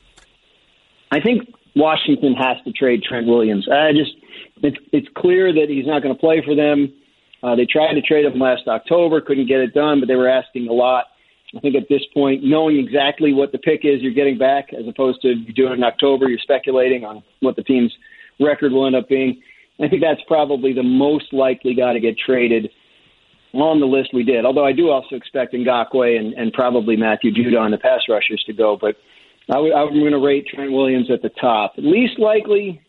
I think Washington has to trade Trent Williams. I just it's, it's clear that he's not going to play for them. Uh, they tried to trade him last October, couldn't get it done, but they were asking a lot. I think at this point, knowing exactly what the pick is you're getting back, as opposed to you do it in October, you're speculating on what the team's record will end up being. I think that's probably the most likely guy to get traded on the list we did. Although I do also expect Ngakoue and, and probably Matthew Judon, the pass rushers, to go, but I w- I'm going to rate Trent Williams at the top. Least likely,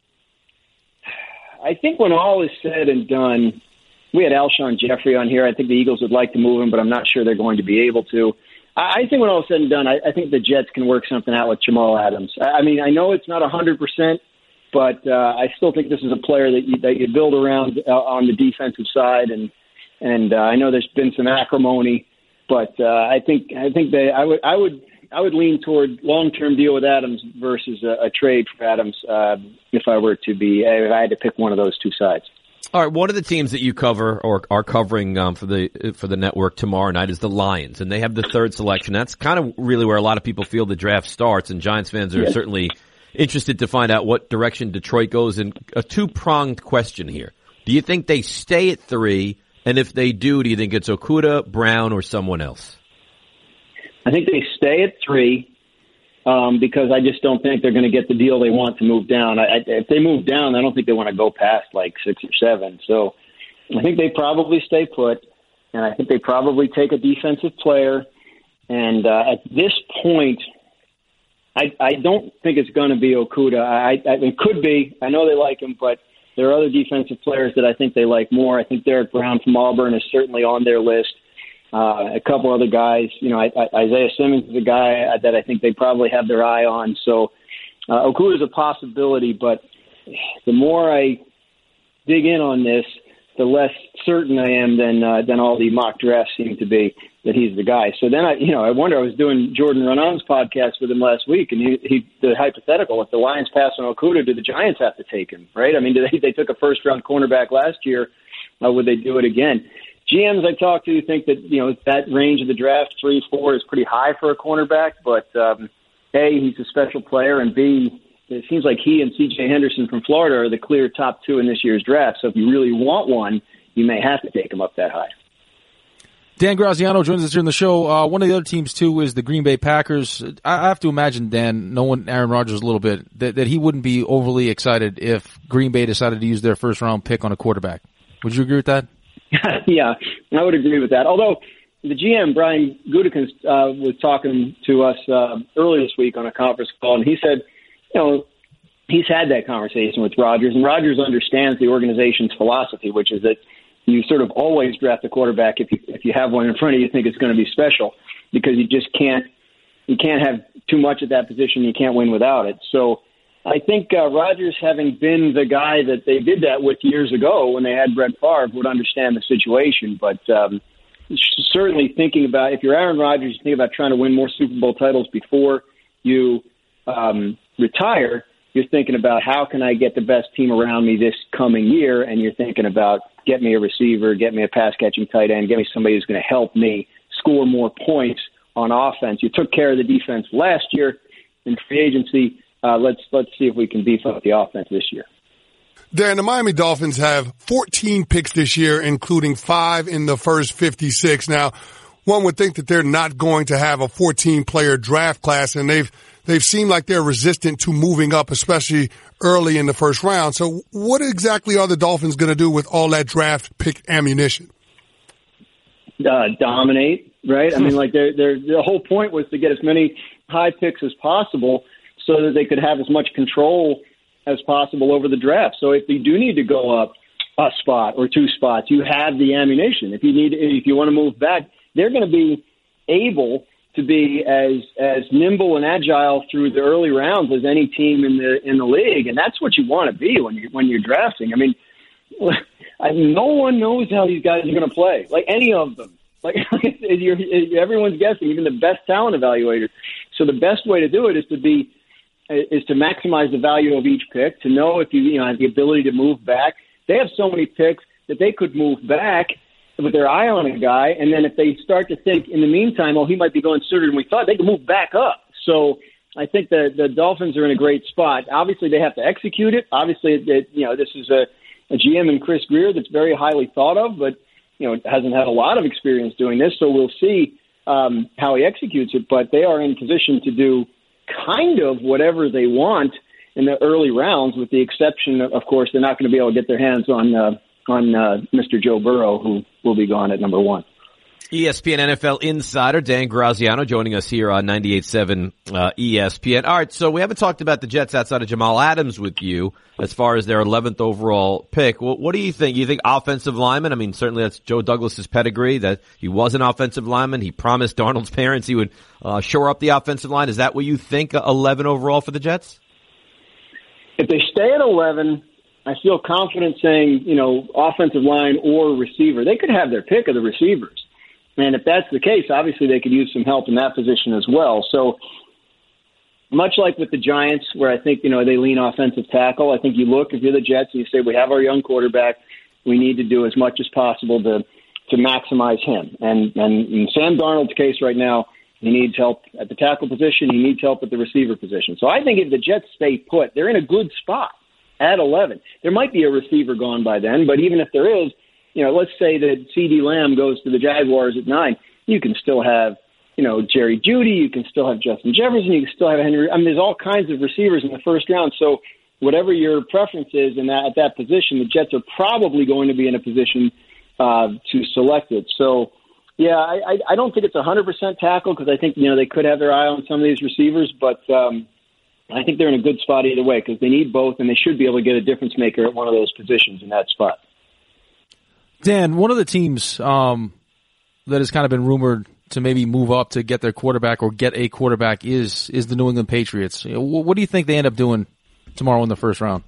I think when all is said and done, we had Alshon Jeffrey on here. I think the Eagles would like to move him, but I'm not sure they're going to be able to. I, I think when all is said and done, I, I think the Jets can work something out with Jamal Adams. I, I mean, I know it's not one hundred percent, but uh, I still think this is a player that you, that you build around uh, on the defensive side, and and uh, I know there's been some acrimony, but uh, I think I think they I would I would. I would lean toward long-term deal with Adams versus a, a trade for Adams uh, if I were to be, if I had to pick one of those two sides. All right, one of the teams that you cover or are covering um, for the for the network tomorrow night is the Lions, and they have the third selection. That's kind of really where a lot of people feel the draft starts, and Giants fans are yes. certainly interested to find out what direction Detroit goes. And a two-pronged question here. Do you think they stay at three? And if they do, do you think it's Okudah, Brown, or someone else? I think they stay at three um, because I just don't think they're going to get the deal they want to move down. I, I, if they move down, I don't think they want to go past like six or seven. So I think they probably stay put, and I think they probably take a defensive player. And uh, at this point, I, I don't think it's going to be Okudah. I, I, it could be. I know they like him, but there are other defensive players that I think they like more. I think Derek Brown from Auburn is certainly on their list. Uh, a couple other guys, you know, I, I, Isaiah Simmons is a guy that I think they probably have their eye on. So uh, Okudah is a possibility, but the more I dig in on this, the less certain I am than uh, than all the mock drafts seem to be that he's the guy. So then I, you know, I wonder. I was doing Jordan Renon's podcast with him last week, and he, he the hypothetical: if the Lions pass on Okudah, do the Giants have to take him? Right? I mean, do they they took a first round cornerback last year? Uh, would they do it again? G Ms I talk to think that, you know, that range of the draft, three, four, is pretty high for a cornerback. But, um, A, he's a special player, and B, it seems like he and C J Henderson from Florida are the clear top two in this year's draft. So if you really want one, you may have to take him up that high. Dan Graziano joins us here on the show. Uh, one of the other teams, too, is the Green Bay Packers. I have to imagine, Dan, knowing Aaron Rodgers a little bit, that, that he wouldn't be overly excited if Green Bay decided to use their first-round pick on a quarterback. Would you agree with that? Yeah, I would agree with that. Although the G M, Brian Gutekunst, uh, was talking to us uh, earlier this week on a conference call, and he said, you know, he's had that conversation with Rodgers, and Rodgers understands the organization's philosophy, which is that you sort of always draft a quarterback if you if you have one in front of you, you think it's going to be special, because you just can't you can't have too much at that position. You can't win without it. So I think uh, Rodgers, having been the guy that they did that with years ago when they had Brett Favre, would understand the situation. But um, certainly thinking about, if you're Aaron Rodgers, you think about trying to win more Super Bowl titles before you um, retire. You're thinking about, how can I get the best team around me this coming year? And you're thinking about, get me a receiver, get me a pass-catching tight end, get me somebody who's going to help me score more points on offense. You took care of the defense last year in free agency. Uh, let's let's see if we can beef up the offense this year. Dan, the Miami Dolphins have fourteen picks this year, including five in the first fifty-six. Now, one would think that they're not going to have a fourteen-player draft class, and they've they've seemed like they're resistant to moving up, especially early in the first round. So what exactly are the Dolphins going to do with all that draft pick ammunition? Uh, dominate, right? I mean, like they're, they're, the whole point was to get as many high picks as possible so that they could have as much control as possible over the draft. So if you do need to go up a spot or two spots, you have the ammunition. If you need, if you want to move back, they're going to be able to be as as nimble and agile through the early rounds as any team in the in the league, and that's what you want to be when you when you're drafting. I mean, I mean, no one knows how these guys are going to play, like any of them. Like you're, everyone's guessing, even the best talent evaluators. So the best way to do it is to be is to maximize the value of each pick. To know if you you know have the ability to move back. They have so many picks that they could move back with their eye on a guy, and then if they start to think in the meantime, oh, he might be going sooner than we thought, they can move back up. So I think the the Dolphins are in a great spot. Obviously, they have to execute it. Obviously, it, you know, this is a, a G M in Chris Greer that's very highly thought of, but you know, hasn't had a lot of experience doing this. So we'll see um, how he executes it. But they are in position to do kind of whatever they want in the early rounds, with the exception of, of course, they're not going to be able to get their hands on. Uh, on uh, Mister Joe Burrow, who will be gone at number one. E S P N N F L insider Dan Graziano joining us here on ninety-eight point seven uh, E S P N. All right, so we haven't talked about the Jets outside of Jamal Adams with you as far as their eleventh overall pick. Well, what do you think? You think offensive lineman? I mean, certainly that's Joe Douglas's pedigree, that he was an offensive lineman. He promised Darnold's parents he would uh, shore up the offensive line. Is that what you think, uh, eleven overall for the Jets? If they stay at eleven, I feel confident saying, you know, offensive line or receiver. They could have their pick of the receivers. And if that's the case, obviously they could use some help in that position as well. So much like with the Giants, where I think, you know, they lean offensive tackle, I think you look, if you're the Jets, and you say, we have our young quarterback, we need to do as much as possible to to maximize him. And, and in Sam Darnold's case right now, he needs help at the tackle position. He needs help at the receiver position. So I think if the Jets stay put, they're in a good spot. At eleven. There might be a receiver gone by then, but even if there is, you know, let's say that CeeDee Lamb goes to the Jaguars at nine, you can still have, you know, Jerry Jeudy, you can still have Justin Jefferson, you can still have Henry. I mean, there's all kinds of receivers in the first round. So whatever your preference is in that, at that position, the Jets are probably going to be in a position uh, to select it. So, yeah, I, I don't think it's one hundred percent tackle, because I think, you know, they could have their eye on some of these receivers, but um, I think they're in a good spot either way, because they need both, and they should be able to get a difference maker at one of those positions in that spot. Dan, one of the teams um, that has kind of been rumored to maybe move up to get their quarterback or get a quarterback is is the New England Patriots. What do you think they end up doing tomorrow in the first round?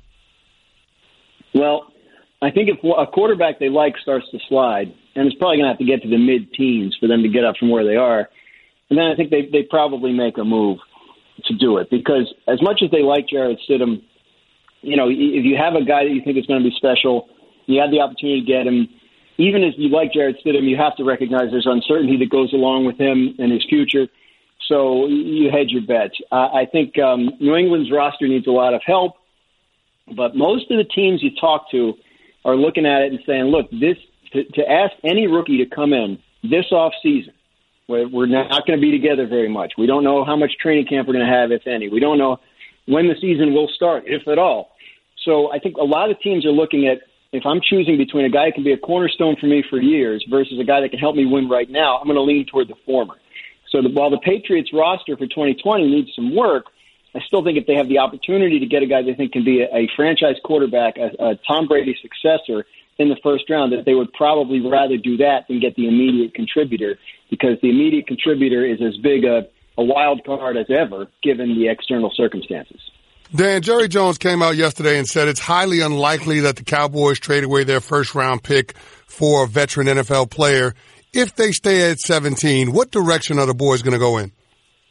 Well, I think if a quarterback they like starts to slide, and it's probably going to have to get to the mid-teens for them to get up from where they are, and then I think they they probably make a move to do it, because as much as they like Jarrett Stidham, you know, if you have a guy that you think is going to be special, you have the opportunity to get him. Even if you like Jarrett Stidham, you have to recognize there's uncertainty that goes along with him and his future. So you hedge your bets. Uh, I think um, New England's roster needs a lot of help, but most of the teams you talk to are looking at it and saying, look, this to, to ask any rookie to come in this offseason, we're not going to be together very much. We don't know how much training camp we're going to have, if any. We don't know when the season will start, if at all. So I think a lot of teams are looking at, if I'm choosing between a guy that can be a cornerstone for me for years versus a guy that can help me win right now, I'm going to lean toward the former. So the, while the Patriots roster for twenty twenty needs some work, I still think if they have the opportunity to get a guy they think can be a, a franchise quarterback, a, a Tom Brady successor in the first round, that they would probably rather do that than get the immediate contributor, because the immediate contributor is as big a, a wild card as ever, given the external circumstances. Dan, Jerry Jones came out yesterday and said it's highly unlikely that the Cowboys trade away their first-round pick for a veteran N F L player. If they stay at seventeen, what direction are the boys going to go in?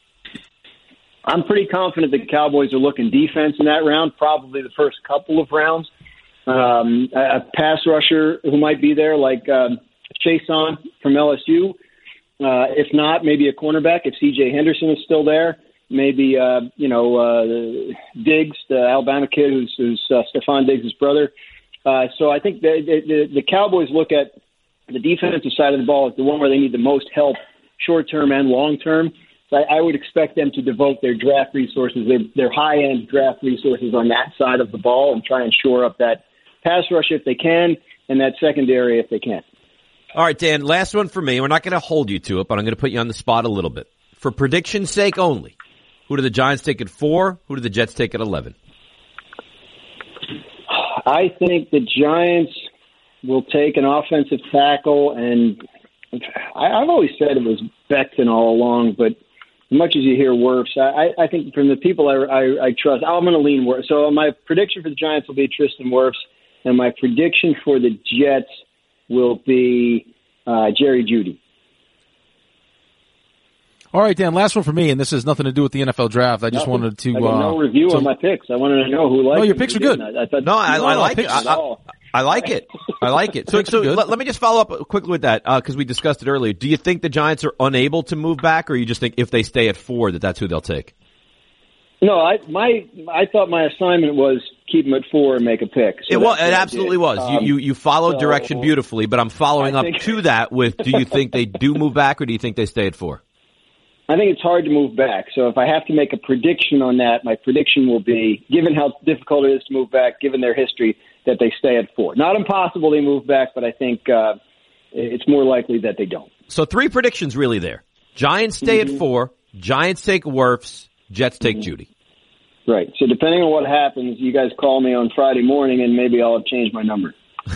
I'm pretty confident the Cowboys are looking defense in that round, probably the first couple of rounds. Um, a pass rusher who might be there, like um, Chason from L S U. Uh, if not, maybe a cornerback if C J Henderson is still there. Maybe, uh, you know, uh, Diggs, the Alabama kid who's, who's uh, Stephon Diggs' brother. Uh, so I think the, the, the Cowboys look at the defensive side of the ball as the one where they need the most help short-term and long-term. So I, I would expect them to devote their draft resources, their, their high-end draft resources on that side of the ball and try and shore up that pass rush if they can and that secondary if they can. All right, Dan, last one for me. We're not going to hold you to it, but I'm going to put you on the spot a little bit. For prediction's sake only, who do the Giants take at four? Who do the Jets take at eleven? I think the Giants will take an offensive tackle, and I, I've always said it was Becton all along, but as much as you hear Wirfs, I, I think from the people I, I, I trust, I'm going to lean Wirfs. So my prediction for the Giants will be Tristan Wirfs, and my prediction for the Jets will be uh, Jerry Jeudy. All right, Dan, last one for me, and this has nothing to do with the N F L draft. I just Nothing. wanted to... I got no uh, review so, on my picks. I wanted to know who liked No, your them. picks are good. I, I thought, No, I, no, I no, like it. picks I, at I, all. I like it. I like it. So, so let, let me just follow up quickly with that, because uh, we discussed it earlier. Do you think the Giants are unable to move back, or you just think if they stay at four that that's who they'll take? No, I my I thought my assignment was keep them at four and make a pick. So it was. It what I absolutely did. was. Um, you, you you followed so, direction beautifully, but I'm following I up think- to that with: do you think they do move back, or do you think they stay at four? I think it's hard to move back. So if I have to make a prediction on that, my prediction will be, given how difficult it is to move back, given their history, that they stay at four. Not impossible they move back, but I think uh, it's more likely that they don't. So three predictions really there. Giants stay Mm-hmm. at four. Giants take Wirfs. Jets take Mm-hmm. Jeudy. Right. So depending on what happens, you guys call me on Friday morning, and maybe I'll have changed my number.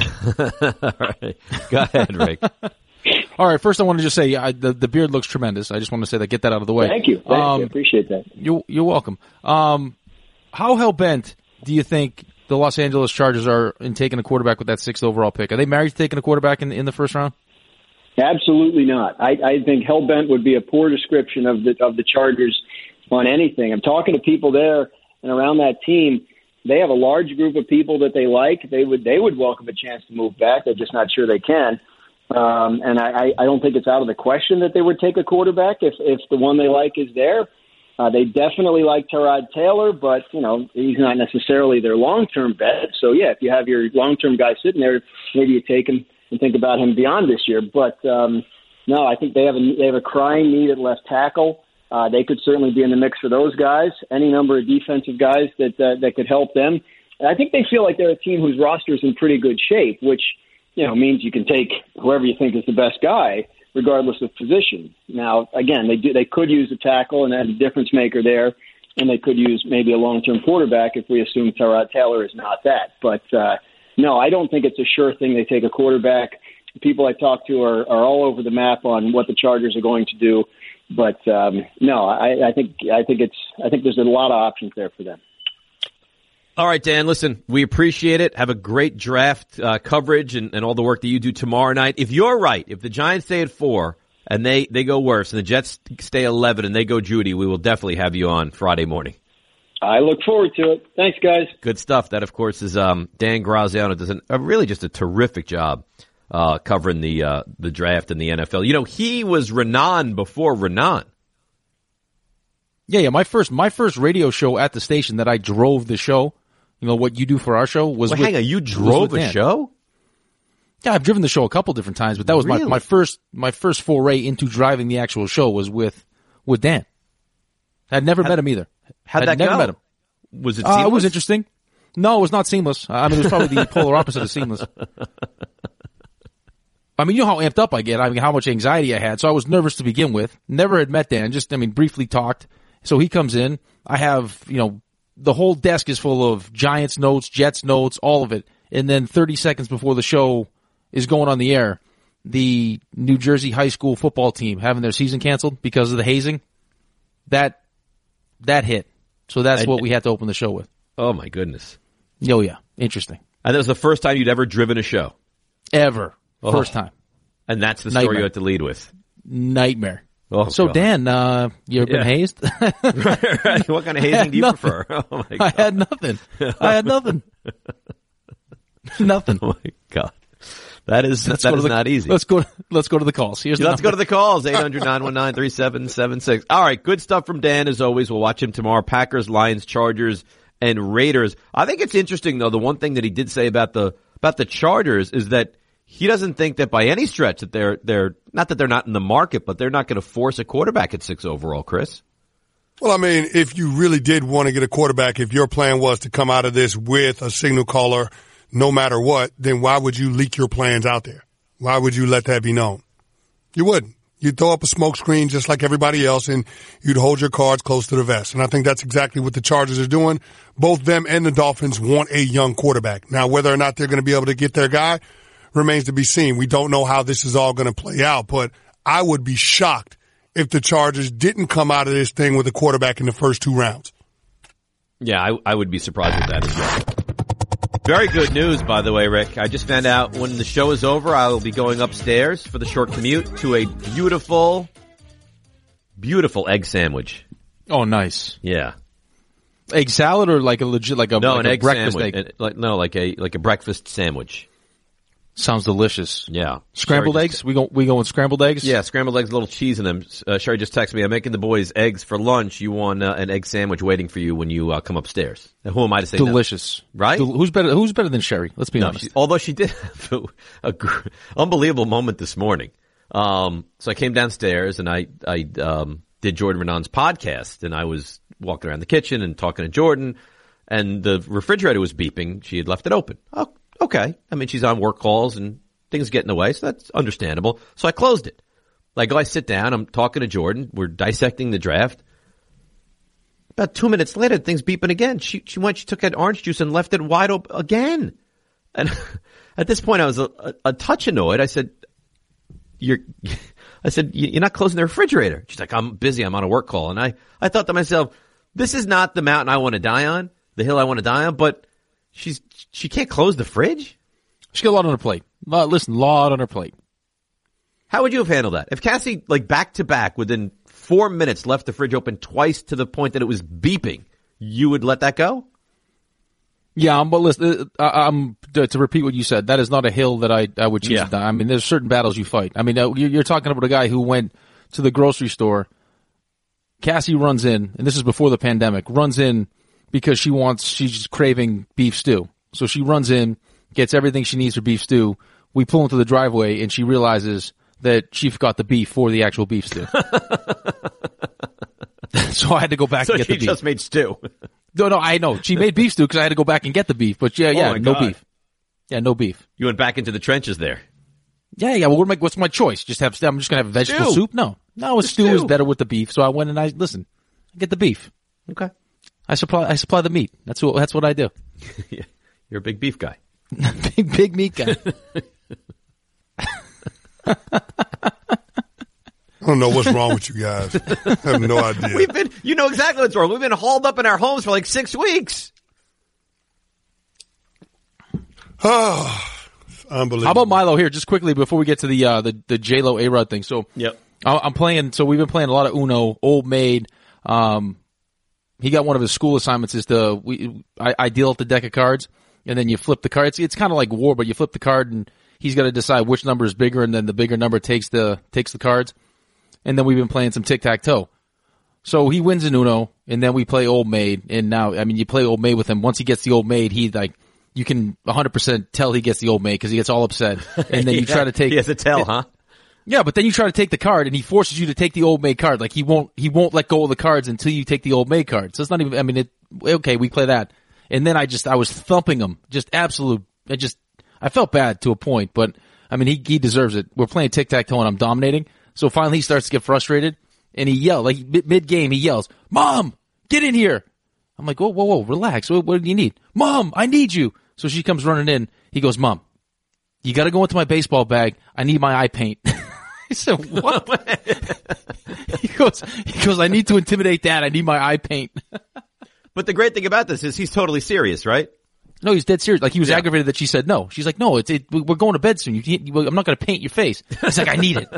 All right. Go ahead, Rick. All right, first I want to just say I, the the beard looks tremendous. I just want to say that, get that out of the way. Thank you. Thank um, you. I appreciate that. You're, you're welcome. Um, how hell-bent do you think the Los Angeles Chargers are in taking a quarterback with that sixth overall pick? Are they married to taking a quarterback in, in the first round? Absolutely not. I, I think hell-bent would be a poor description of the of the Chargers on anything. I'm talking to people there and around that team. They have a large group of people that they like. They would they would welcome a chance to move back. They're just not sure they can. Um, and I, I don't think it's out of the question that they would take a quarterback if, if the one they like is there. Uh, they definitely like Tyrod Taylor, but, you know, he's not necessarily their long-term bet. So, yeah, if you have your long-term guy sitting there, maybe you take him and think about him beyond this year. But, um, no, I think they have a, they have a crying need at left tackle. Uh, they could certainly be in the mix for those guys, any number of defensive guys that uh, that could help them. And I think they feel like they're a team whose roster is in pretty good shape, which – you know, means you can take whoever you think is the best guy, regardless of position. Now, again, they do, they could use a tackle and add a difference maker there, and they could use maybe a long-term quarterback if we assume Tyrod Taylor is not that. But, uh, no, I don't think it's a sure thing they take a quarterback. The people I talk to are, are all over the map on what the Chargers are going to do. But, um, no, I, I think I think it's I think there's a lot of options there for them. All right, Dan, listen, we appreciate it. Have a great draft uh, coverage and, and all the work that you do tomorrow night. If you're right, if the Giants stay at four and they, they go worse and the Jets stay eleven and they go Jeudy, we will definitely have you on Friday morning. I look forward to it. Thanks, guys. Good stuff. That, of course, is um, Dan Graziano. Does an, a really just a terrific job uh, covering the uh, the draft in the N F L. You know, he was Renan before Renan. Yeah, yeah. My first my first radio show at the station that I drove the show. You know, what you do for our show was Well, with, hang on, you drove a Dan. show? Yeah, I've driven the show a couple different times, but that was Really? my, my first my first foray into driving the actual show was with with Dan. I'd never How- met him either. How'd I'd that never go? met him. Was it Uh, seamless? it was interesting. No, it was not seamless. I mean, it was probably the polar opposite of seamless. I mean, you know how amped up I get. I mean, how much anxiety I had. So I was nervous to begin with. Never had met Dan. Just, I mean, briefly talked. So he comes in. I have, you know, the whole desk is full of Giants notes, Jets notes, all of it. And then thirty seconds before the show is going on the air, the New Jersey high school football team having their season canceled because of the hazing. That, that hit. So that's I- what we had to open the show with. Oh, my goodness. Oh, yeah. Interesting. And that was the first time you'd ever driven a show. Ever. Oh. First time. And that's the story Nightmare. you had to lead with. Nightmare. Oh, so, God. Dan, uh, you ever Yeah. been hazed? right, right. What kind of hazing do you Nothing. prefer? Oh, my God. I had nothing. I had nothing. Nothing. Oh, my God. That is, Let's that go to is the- not easy. Let's go, let's go to the calls. Here's the Let's go to number. the calls. eight hundred, nine one nine, three seven seven six. All right. Good stuff from Dan as always. We'll watch him tomorrow. Packers, Lions, Chargers, and Raiders. I think it's interesting though. The one thing that he did say about the, about the Chargers is that he doesn't think that by any stretch that they're they're not that they're not in the market, but they're not going to force a quarterback at six overall, Chris. Well, I mean, if you really did want to get a quarterback, if your plan was to come out of this with a signal caller no matter what, then why would you leak your plans out there? Why would you let that be known? You wouldn't. You'd throw up a smoke screen just like everybody else, and you'd hold your cards close to the vest. And I think that's exactly what the Chargers are doing. Both them and the Dolphins want a young quarterback. Now, whether or not they're going to be able to get their guy remains to be seen. We don't know how this is all going to play out, but I would be shocked if the Chargers didn't come out of this thing with a quarterback in the first two rounds. Yeah, I, I would be surprised with that as well. Very good news, by the way, Rick. I just found out when the show is over, I will be going upstairs for the short commute to a beautiful, beautiful egg sandwich. Oh, nice. Yeah. Egg salad or like a legit, like a, no, like an a egg breakfast sandwich. egg? An, like, no, like a, like a breakfast sandwich. Sounds delicious. Yeah. Scrambled Sherry eggs? just, we go, we go with scrambled eggs? Yeah, scrambled eggs, a little cheese in them. Uh, Sherry just texted me, I'm making the boys eggs for lunch. You want uh, an egg sandwich waiting for you when you uh, come upstairs. Now, who am I to say delicious. No? Right? Del- who's better, who's better than Sherry? Let's be no, honest. She, although she did have a, a gr- unbelievable moment this morning. Um, so I came downstairs and I, I, um, did Jordan Renon's podcast and I was walking around the kitchen and talking to Jordan and the refrigerator was beeping. She had left it open. Oh, okay. I mean, she's on work calls and things get in the way, so that's understandable. So I closed it. I go, I sit down, I'm talking to Jordan, we're dissecting the draft. About two minutes later, things beeping again. She she went, she took that orange juice and left it wide open again. And at this point, I was a, a, a touch annoyed. I said, "You're," I said, "You're not closing the refrigerator." She's like, "I'm busy. I'm on a work call." And I I thought to myself, this is not the mountain I want to die on, the hill I want to die on. But she's she can't close the fridge. She got a lot on her plate. Uh, listen, lot on her plate. How would you have handled that? If Cassie, like back to back, within four minutes left the fridge open twice to the point that it was beeping, you would let that go? Yeah, but listen, uh, I'm, to, to repeat what you said, that is not a hill that I, I would choose Yeah. to die. I mean, there's certain battles you fight. I mean, uh, you're, you're talking about a guy who went to the grocery store. Cassie runs in, and this is before the pandemic, runs in because she wants, she's craving beef stew. So she runs in, gets everything she needs for beef stew. We pull into the driveway and she realizes that she forgot the beef for the actual beef stew. So I had to go back so and get the she beef. just made stew. No, no, I know. She made beef stew because I had to go back and get the beef. But yeah, yeah, my no God. beef. Yeah, no beef. You went back into the trenches there. Yeah, yeah. Well, what am I, what's my choice? Just have, I'm just going to have vegetable Stew. soup? No. No, a stew, stew. is better with the beef. So I went and I, listen, I get the beef. Okay. I supply, I supply the meat. That's what, that's what I do. Yeah. You're a big beef guy. big, big meat guy. I don't know what's wrong with you guys. I have no idea. We've been, you know exactly what's wrong. We've been hauled up in our homes for like six weeks. Oh, unbelievable. How about Milo here, just quickly before we get to the, uh, the, the J-Lo A-Rod thing. So, Yep. I- I'm playing, so we've been playing a lot of Uno, Old Maid. Um, he got one of his school assignments is to, we, I, I deal out the deck of cards and then you flip the card. It's, it's kind of like war, but you flip the card and he's got to decide which number is bigger and then the bigger number takes the, takes the cards. And then we've been playing some tic-tac-toe. So he wins in Uno and then we play Old Maid. And now, I mean, you play Old Maid with him. Once he gets the Old Maid, he like, you can one hundred percent tell he gets the Old Maid because he gets all upset. And then you try to take, He has to tell, huh? yeah, but then you try to take the card and he forces you to take the Old Maid card. Like he won't, he won't let go of the cards until you take the Old Maid card. So it's not even, I mean, it, okay, we play that. And then I just, I was thumping him. Just absolute, I just, I felt bad to a point, but I mean, he, he deserves it. We're playing tic-tac-toe and I'm dominating. So finally he starts to get frustrated and he yelled, like mid game, he yells, "Mom, get in here." I'm like, whoa, whoa, whoa, relax. What, what do you need? "Mom, I need you." So she comes running in. He goes, "Mom, you got to go into my baseball bag. I need my eye paint." I said, "What?" he goes, he goes, "I need to intimidate Dad. I need my eye paint." But the great thing about this is he's totally serious, right? No, he's dead serious. Like he was Yeah. aggravated that she said no. She's like, "No, it's it, we're going to bed soon. You can't, you, I'm not going to paint your face." He's like, "I need it."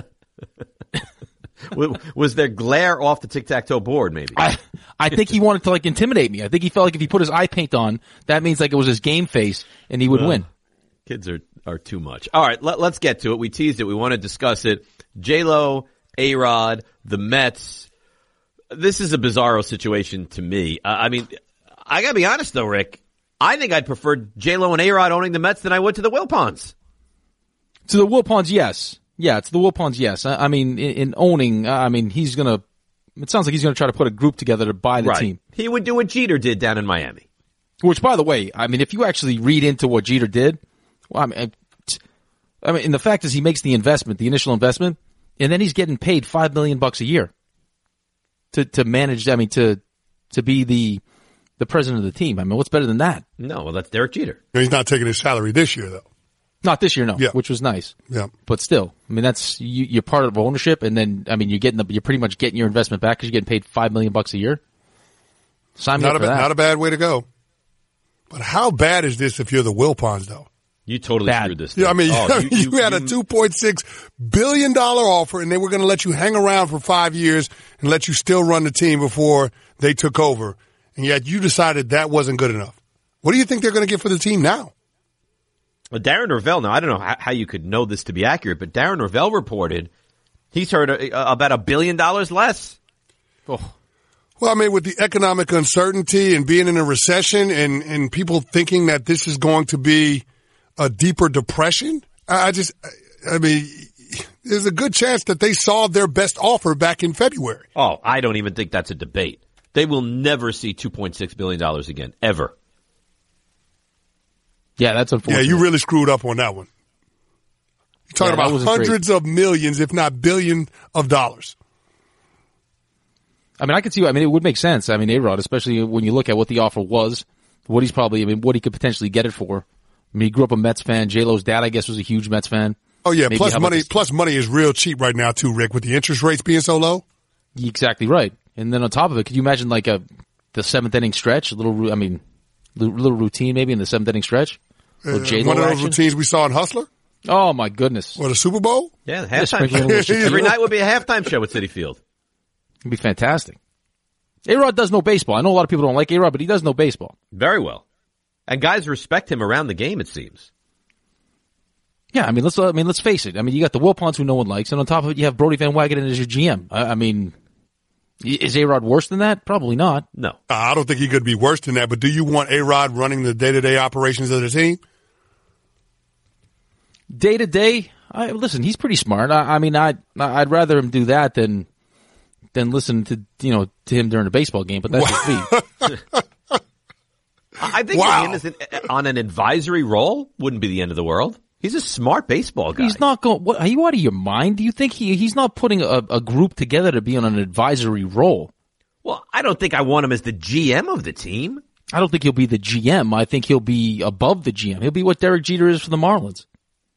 Was there glare off the tic-tac-toe board, maybe? I, I think he wanted to like intimidate me. I think he felt like if he put his eye paint on, that means like it was his game face and he would Well, win. Kids are, are too much. All right, let, let's get to it. We teased it. We want to discuss it. J-Lo, A-Rod, the Mets. This is a bizarro situation to me. Uh, I mean, I gotta be honest though, Rick. I think I'd prefer J-Lo and A-Rod owning the Mets than I would to the Wilpons. To the Wilpons, yes. Yeah, to the Wilpons, yes. I, I mean, in, in owning, I mean, he's going to, it sounds like he's going to try to put a group together to buy the right. team. He would do what Jeter did down in Miami. Which, by the way, I mean, if you actually read into what Jeter did, well, I mean, I mean, and the fact is he makes the investment, the initial investment, and then he's getting paid five million bucks a year to, to manage, I mean, to, to be the, the president of the team. I mean, what's better than that? No, well, that's Derek Jeter. He's not taking his salary this year, though. Not this year, no, yeah. which was nice. Yeah. But still, I mean, that's, you, you're part of ownership, and then, I mean, you're getting the, you're pretty much getting your investment back because you're getting paid five million bucks a year. Sign me not up a, for that. Not a bad way to go. But how bad is this if you're the Wilpons, though? You totally Bad. screwed this thing. Yeah, I mean, oh, you, you, you had you, a two point six billion dollars offer, and they were going to let you hang around for five years and let you still run the team before they took over. And yet you decided that wasn't good enough. What do you think they're going to get for the team now? Well, Darren Norvell, now I don't know how, how you could know this to be accurate, but Darren Norvell reported he's heard a, about a billion dollars less. Oh. Well, I mean, with the economic uncertainty and being in a recession and, and people thinking that this is going to be a deeper depression, I just, I mean, there's a good chance that they saw their best offer back in February. Oh, I don't even think that's a debate. They will never see two point six billion dollars again, ever. Yeah, that's unfortunate. Yeah, you really screwed up on that one. You're talking Yeah, about hundreds great. of millions, if not billion of dollars. I mean, I could see, I mean, it would make sense. I mean, A-Rod, especially when you look at what the offer was, what he's probably, I mean, what he could potentially get it for. I mean, he grew up a Mets fan. J-Lo's dad, I guess, was a huge Mets fan. Oh, yeah. Maybe Plus money, plus money is real cheap right now, too, Rick, with the interest rates being so low. Exactly right. And then on top of it, could you imagine like a, the seventh inning stretch? A little, I mean, little routine maybe in the seventh inning stretch? Uh, one of those action? routines we saw in Hustler? Oh, my goodness. What, a Super Bowl? Yeah, the halftime Yeah, show. Every night would be a halftime show at Citi Field. It'd be fantastic. A-Rod does know baseball. I know a lot of people don't like A-Rod, but he does know baseball. Very well. And guys respect him around the game, it seems. Yeah, I mean, let's, I mean, let's face it. I mean, you got the Wilpons who no one likes, and on top of it, you have Brody Van Wagenen as your G M. I, I mean, is A-Rod worse than that? Probably not. No. Uh, I don't think he could be worse than that, but do you want A-Rod running the day-to-day operations of the team? Day to day, I, listen, he's pretty smart. I, I mean, I, I'd rather him do that than, than listen to, you know, to him during a baseball game, but that's just me. I think Wow. him as an, on an advisory role wouldn't be the end of the world. He's a smart baseball guy. He's not going, what, are you out of your mind? Do you think he, he's not putting a, a group together to be on an advisory role? Well, I don't think I want him as the G M of the team. I don't think he'll be the G M. I think he'll be above the G M. He'll be what Derek Jeter is for the Marlins.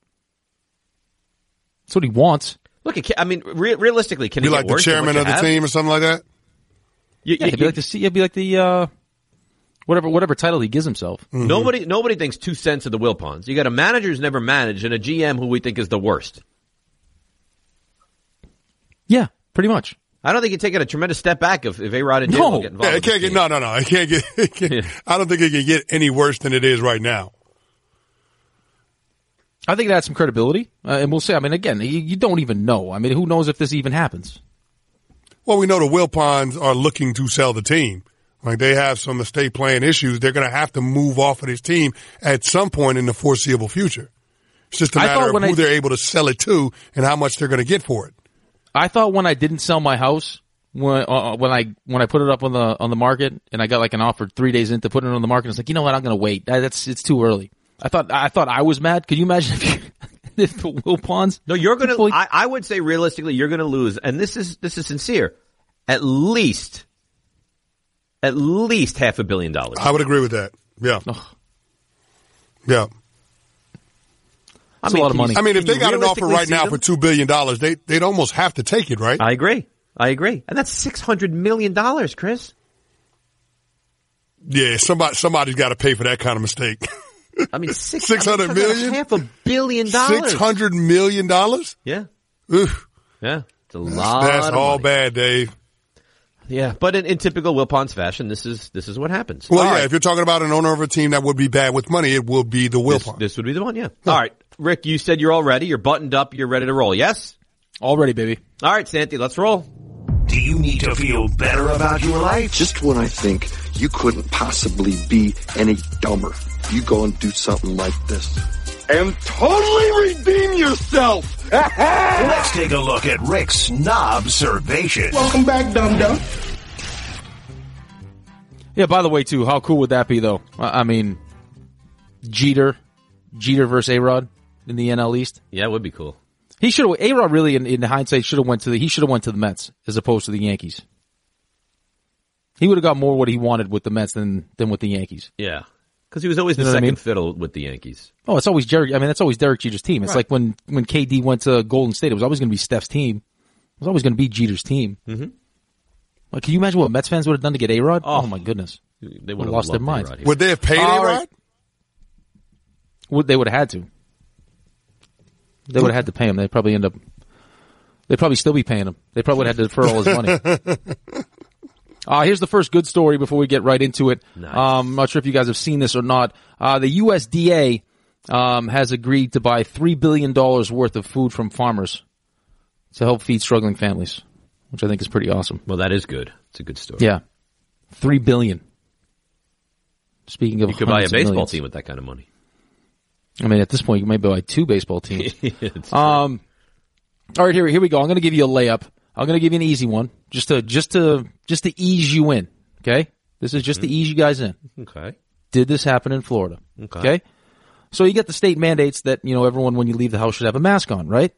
That's what he wants. Look, it can, I mean, re- realistically, can Be he like get the worse than chairman what of you the have? team or something like that? You, Yeah, you- he'll be like the, he'll be like the, uh, whatever, whatever title he gives himself. Mm-hmm. Nobody, nobody thinks two cents of the Wilpons. You got a manager who's never managed and a G M who we think is the worst. Yeah, pretty much. I don't think you're taking a tremendous step back if, if A-Rod and No. J-Lo get involved. Yeah, it with this can't get, team. no, no, no. It can't get, it can't, Yeah. I don't think it can get any worse than it is right now. I think it adds some credibility, uh, and we'll see. I mean, again, you, you don't even know. I mean, who knows if this even happens? Well, we know the Wilpons are looking to sell the team. Like they have some estate plan issues. They're going to have to move off of this team at some point in the foreseeable future. It's just a I matter thought of when who I- they're able to sell it to and how much they're going to get for it. I thought when I didn't sell my house, when uh, when I when I put it up on the on the market, and I got like an offer three days into putting it on the market, I was like, you know what, I'm going to wait. That- That's it's too early. I thought I thought I was mad. Could you imagine if, you, if the Wilpons? No, you're going to, Fully- I, I would say realistically, you're going to lose. And this is, this is sincere. At least, at least half a billion dollars. I would agree with that. Yeah. Yeah. That's a lot of can you- money. I mean, if can they you got an offer realistically right see now them? for two billion dollars, they, they'd almost have to take it, right? I agree. I agree. And that's six hundred million dollars, Chris. Yeah, somebody, somebody's got to pay for that kind of mistake. I mean, six, six hundred I mean, million? half a billion dollars. six hundred million dollars? Yeah. Oof. Yeah. It's a lot That's of all money. bad, Dave. Yeah. But in, in typical Wilpons fashion, this is, this is what happens. Well, All yeah, right. if you're talking about an owner of a team that would be bad with money, it will be the this, Wilpons. this would be the one, yeah. All right. Rick, you said you're all ready. You're buttoned up. You're ready to roll. Yes? Already, baby. All right, Santi, let's roll. Do you need to feel better about your life? Just when I think you couldn't possibly be any dumber, you go and do something like this. and totally redeem yourself. Let's take a look at Rick's Knobservation. Welcome back, dum-dum. Yeah, by the way, too, how cool would that be, though? I mean, Jeter, Jeter versus A-Rod in the N L East. Yeah, it would be cool. He should have, A-Rod really, in, in hindsight, should have went to the, he should have went to the Mets as opposed to the Yankees. He would have got more what he wanted with the Mets than, than with the Yankees. Yeah. Because he was always the You know what I second mean? fiddle with the Yankees. Oh, it's always Derek, I mean, that's always Derek Jeter's team. It's Right. like when, when K D went to Golden State, it was always going to be Steph's team. It was always going to be Jeter's team. Mm-hmm. Like, can you imagine what Mets fans would have done to get A-Rod? Oh, Oh. my goodness. They Would would have have lost their loved minds. A-Rod here. Would they have paid All A-Rod? right. Would, they would have had to. They would have had to pay him. They'd probably end up, they'd probably still be paying him. They probably would have had to defer all his money. Uh, here's the first good story before we get right into it. Nice. Um, I'm not sure if you guys have seen this or not. Uh, the U S D A um, has agreed to buy three billion dollars worth of food from farmers to help feed struggling families, which I think is pretty awesome. Well, that is good. It's a good story. Yeah. Three billion dollars. Speaking of You could buy a hundreds of baseball millions. team with that kind of money. I mean, at this point, you may buy two baseball teams. It's um, all right, here, here we go. I'm going to give you a layup. I'm going to give you an easy one, just to, just to, just to ease you in. Okay, this is just to ease you guys in. Okay. Did this happen in Florida? Okay. Okay. So you get the state mandates that, you know, everyone when you leave the house should have a mask on, right?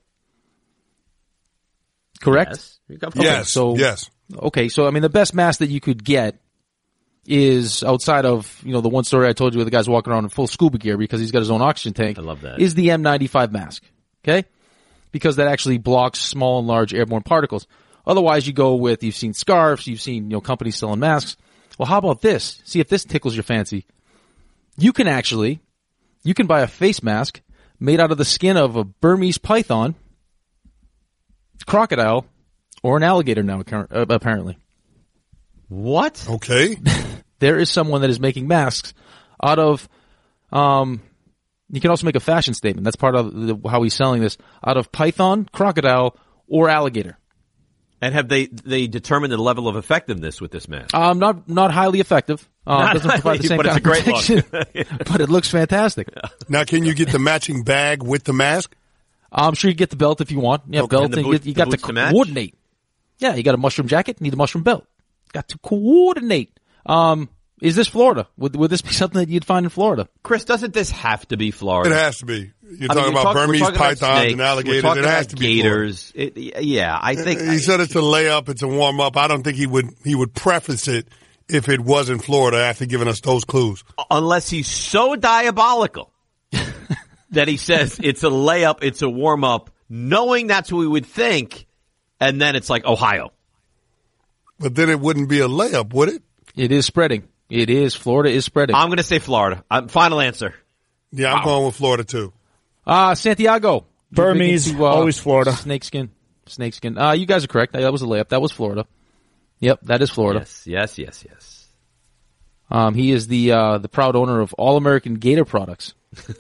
Correct? Yes. You got- Okay, Yes. so- yes. Okay, so I mean, the best mask that you could get is outside of, you know, the one story I told you where the guy's walking around in full scuba gear because he's got his own oxygen tank. I love that. Is the N ninety-five mask. Okay? Because that actually blocks small and large airborne particles. Otherwise, you go with, you've seen scarves, you've seen, you know, companies selling masks. Well, how about this? See if this tickles your fancy. You can actually, you can buy a face mask made out of the skin of a Burmese python, crocodile, or an alligator now, apparently. What? Okay. There is someone that is making masks out of, um, you can also make a fashion statement. That's part of the, how he's selling this. Out of python, crocodile, or alligator. And have they they determined the level of effectiveness with this mask? Um, not not highly effective. Um, Not doesn't provide the highly, same but kind it's a of great protection, but it looks fantastic. Now, can you get the matching bag with the mask? I'm sure you get the belt if you want. Yeah, Okay. belt, And the and boot- you, you the got to boots to match? coordinate. Yeah, you got a mushroom jacket, need a mushroom belt. Got to coordinate. Um, is this Florida? Would would this be something that you'd find in Florida? Chris, doesn't this have to be Florida? It has to be. You're I mean, talking you're about talk- we're Burmese talking about pythons snakes, and we're alligators. talking It has about to be Florida. gators. It, yeah, I think He said it's a layup. It's a warm up. I don't think he would he would preface it if it wasn't Florida after giving us those clues. unless he's so diabolical that he says it's a layup, it's a warm up, knowing that's what we would think, and then it's like Ohio. But then it wouldn't be a layup, would it? It is spreading. It is. Florida is spreading. I'm going to say Florida. Um, final answer. Yeah, I'm going with Florida too. Uh, Santiago. Burmese, You're big into, uh, always Florida. Snakeskin. Snakeskin. Uh, you guys are correct. That was a layup. That was Florida. Yep, that is Florida. Yes, yes, yes, yes. Um, he is the uh, the proud owner of All American Gator products.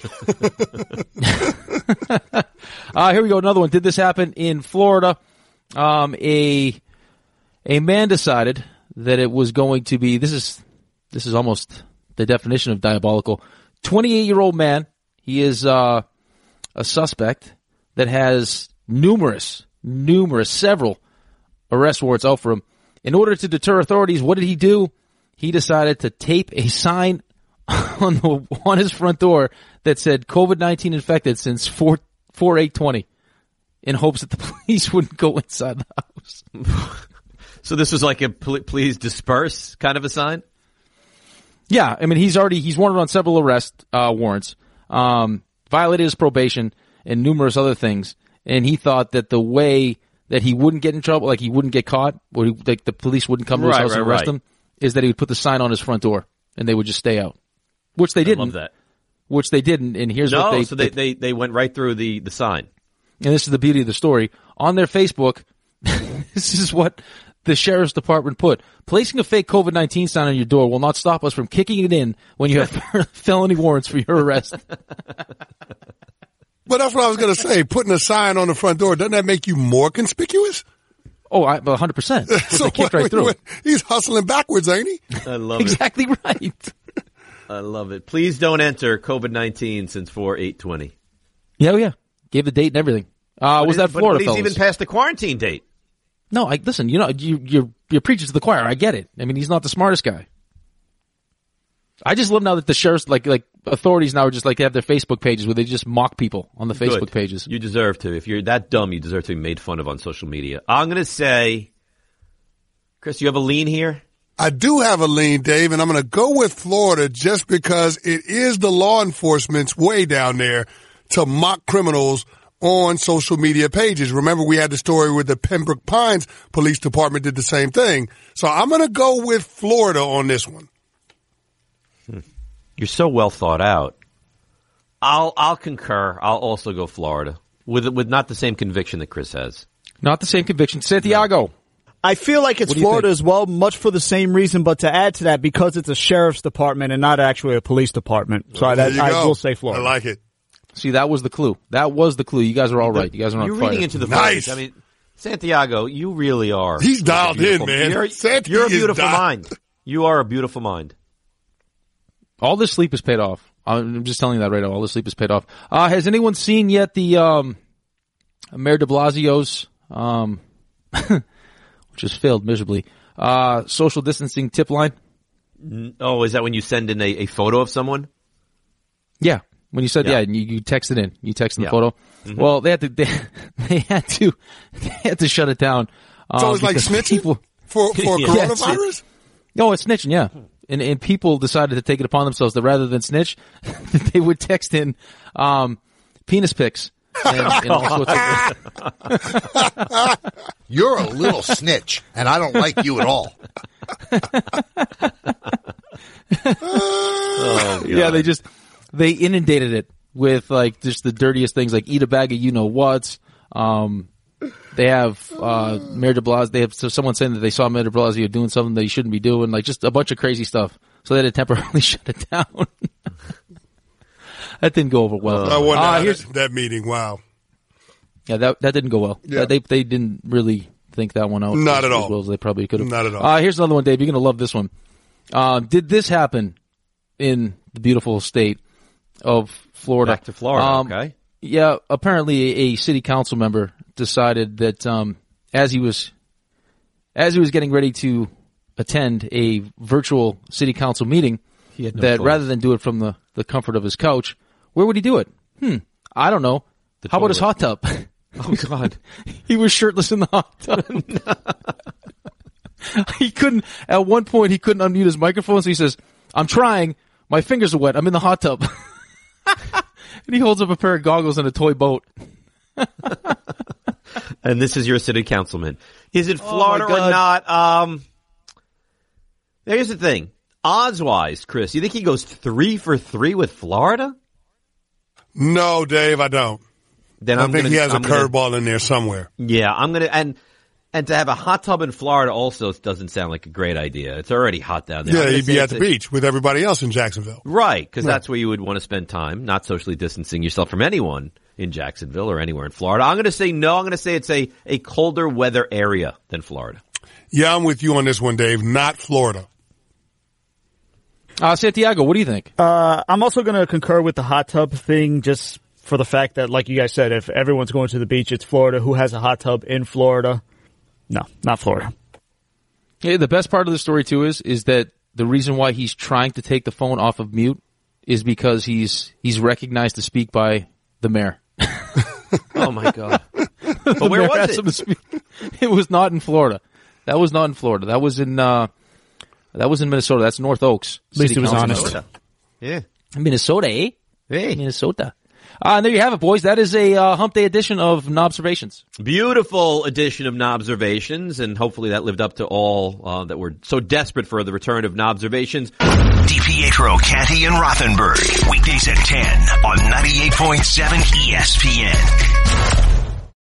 uh, here we go. Another one. Did this happen in Florida? Um, a a man decided that it was going to be. This is this is almost the definition of diabolical. twenty-eight year old man. He is uh, a suspect that has numerous, numerous, several arrest warrants out for him. In order to deter authorities, what did he do? He decided to tape a sign on the on his front door that said COVID nineteen infected since four eight twenty in hopes that the police wouldn't go inside the house. So this was like a pl- please disperse kind of a sign? Yeah, I mean, he's already, he's wanted on several arrest uh, warrants, um, violated his probation and numerous other things. And he thought that the way that he wouldn't get in trouble, like he wouldn't get caught, or he, like the police wouldn't come to his Right, house and right, arrest right. him, is that he would put the sign on his front door and they would just stay out. Which they I didn't. love that. Which they didn't. And here's No, what they, so they, they, they went right through the, the sign. and this is the beauty of the story. On their Facebook, this is what the sheriff's department put. Placing a fake COVID nineteen sign on your door will not stop us from kicking it in when you have felony warrants for your arrest. But that's what I was going to say. Putting a sign on the front door, doesn't that make you more conspicuous? Oh, I, one hundred percent. So They kicked right wait, through. wait, he's hustling backwards, ain't he? I love it. Exactly right. I love it. Please don't enter COVID nineteen since four eight twenty. Yeah, oh yeah. Gave the date and everything. Uh, was is, that Florida, but he's fellas? even past the quarantine date. No, I listen. You know, you you're you're preaching to the choir. I get it. I mean, he's not the smartest guy. I just love now that the sheriffs, like like authorities now, are just like have their Facebook pages where they just mock people on the Facebook Good. pages. You deserve to. If you're that dumb, you deserve to be made fun of on social media. I'm going to say, Chris, you have a lean here? I do have a lean, Dave, and I'm going to go with Florida just because it is the law enforcement's way down there to mock criminals on social media pages. Remember, we had the story where the Pembroke Pines Police Department did the same thing. So I'm going to go with Florida on this one. Hmm. You're so well thought out. I'll I'll concur. I'll also go Florida with with not the same conviction that Chris has. Not the same conviction. Santiago. I feel like it's Florida as well, much for the same reason, but to add to that, because it's a sheriff's department and not actually a police department. So I, that, I will say Florida. I like it. See, that was the clue. That was the clue. You guys are all right. You guys are on You're fire. reading into the Nice. footage. I mean, Santiago, you really are. He's dialed in, man. You're, Santi you're a is beautiful dialed- mind. You are a beautiful mind. All this sleep is paid off. I'm just telling you that right now. All this sleep is paid off. Uh, has anyone seen yet the um, Mayor de Blasio's, um, which has failed miserably, uh, social distancing tip line? Oh, is that when you send in a, a photo of someone? Yeah. When you said, yeah, Yeah. and you, you texted in, you texted the Yeah. photo. Mm-hmm. Well, they had to, they, they had to, they had to shut it down. So um, it's like because snitching people- for, for Yeah, coronavirus? it's- No, it's snitching, yeah. And, and people decided to take it upon themselves that rather than snitch, they would text in, um, penis pics. And, and all sorts of You're a little snitch, and I don't like you at all. Oh, yeah, they just, they inundated it with like just the dirtiest things, like eat a bag of you know what's. Um, they have, uh, Mayor de Blasio, they have so someone saying that they saw Mayor de Blasio doing something that he shouldn't be doing, like just a bunch of crazy stuff. So they had to temporarily shut it down. That didn't go over well. I wonder Uh, how here's, that, that meeting. Wow. yeah, that, that didn't go well. Yeah. They, they didn't really think that one out. Not as, at as all. well as they probably could have. Not at all. Uh, here's another one, Dave. You're going to love this one. Uh, did this happen in the beautiful state of Florida? Back to Florida, Um, okay. Yeah, apparently a city council member decided that um, as he was as he was getting ready to attend a virtual city council meeting, He had no that choice. rather than do it from the, the comfort of his couch, where would he do it? Hmm, I don't know. The How about his hot toilet. tub? Oh, God. He was shirtless in the hot tub. He couldn't, at one point, he couldn't unmute his microphone, so he says, I'm trying. My fingers are wet. I'm in the hot tub. And he holds up a pair of goggles and a toy boat. And this is your city councilman. Is it Oh, Florida my or God. not? Um, here's the thing. Odds-wise, Chris, you think he goes three for three with Florida? No, Dave, I don't. Then I I'm think gonna, he has I'm a gonna- curveball in there somewhere. Yeah, I'm gonna and and to have a hot tub in Florida also doesn't sound like a great idea. It's already hot down there. I'm Yeah, gonna he'd say be at it's the a- beach with everybody else in Jacksonville. Right, because Right. that's where you would want to spend time, not socially distancing yourself from anyone in Jacksonville or anywhere in Florida. I'm going to say no. I'm going to say it's a, a colder weather area than Florida. Yeah, I'm with you on this one, Dave. Not Florida. Uh, Santiago, what do you think? Uh, I'm also going to concur with the hot tub thing just for the fact that, like you guys said, if everyone's going to the beach, it's Florida. Who has a hot tub in Florida? No, not Florida. Yeah, the best part of the story too is is that the reason why he's trying to take the phone off of mute is because he's he's recognized to speak by the mayor. Oh my God! The But where mayor was asked him to it? speak. It was not in Florida. That was not in Florida. That was in uh, that was in Minnesota. That's North Oaks. At least City he was Council honest. member. Yeah. Minnesota, eh? Hey. Minnesota. Uh, and there you have it, boys. That is a uh, hump day edition of Nobservations. Beautiful edition of Nobservations, and hopefully that lived up to all uh, that were so desperate for the return of Nobservations. DiPietro, Canty, and Rothenberg. Weekdays at ten on ninety-eight point seven E S P N.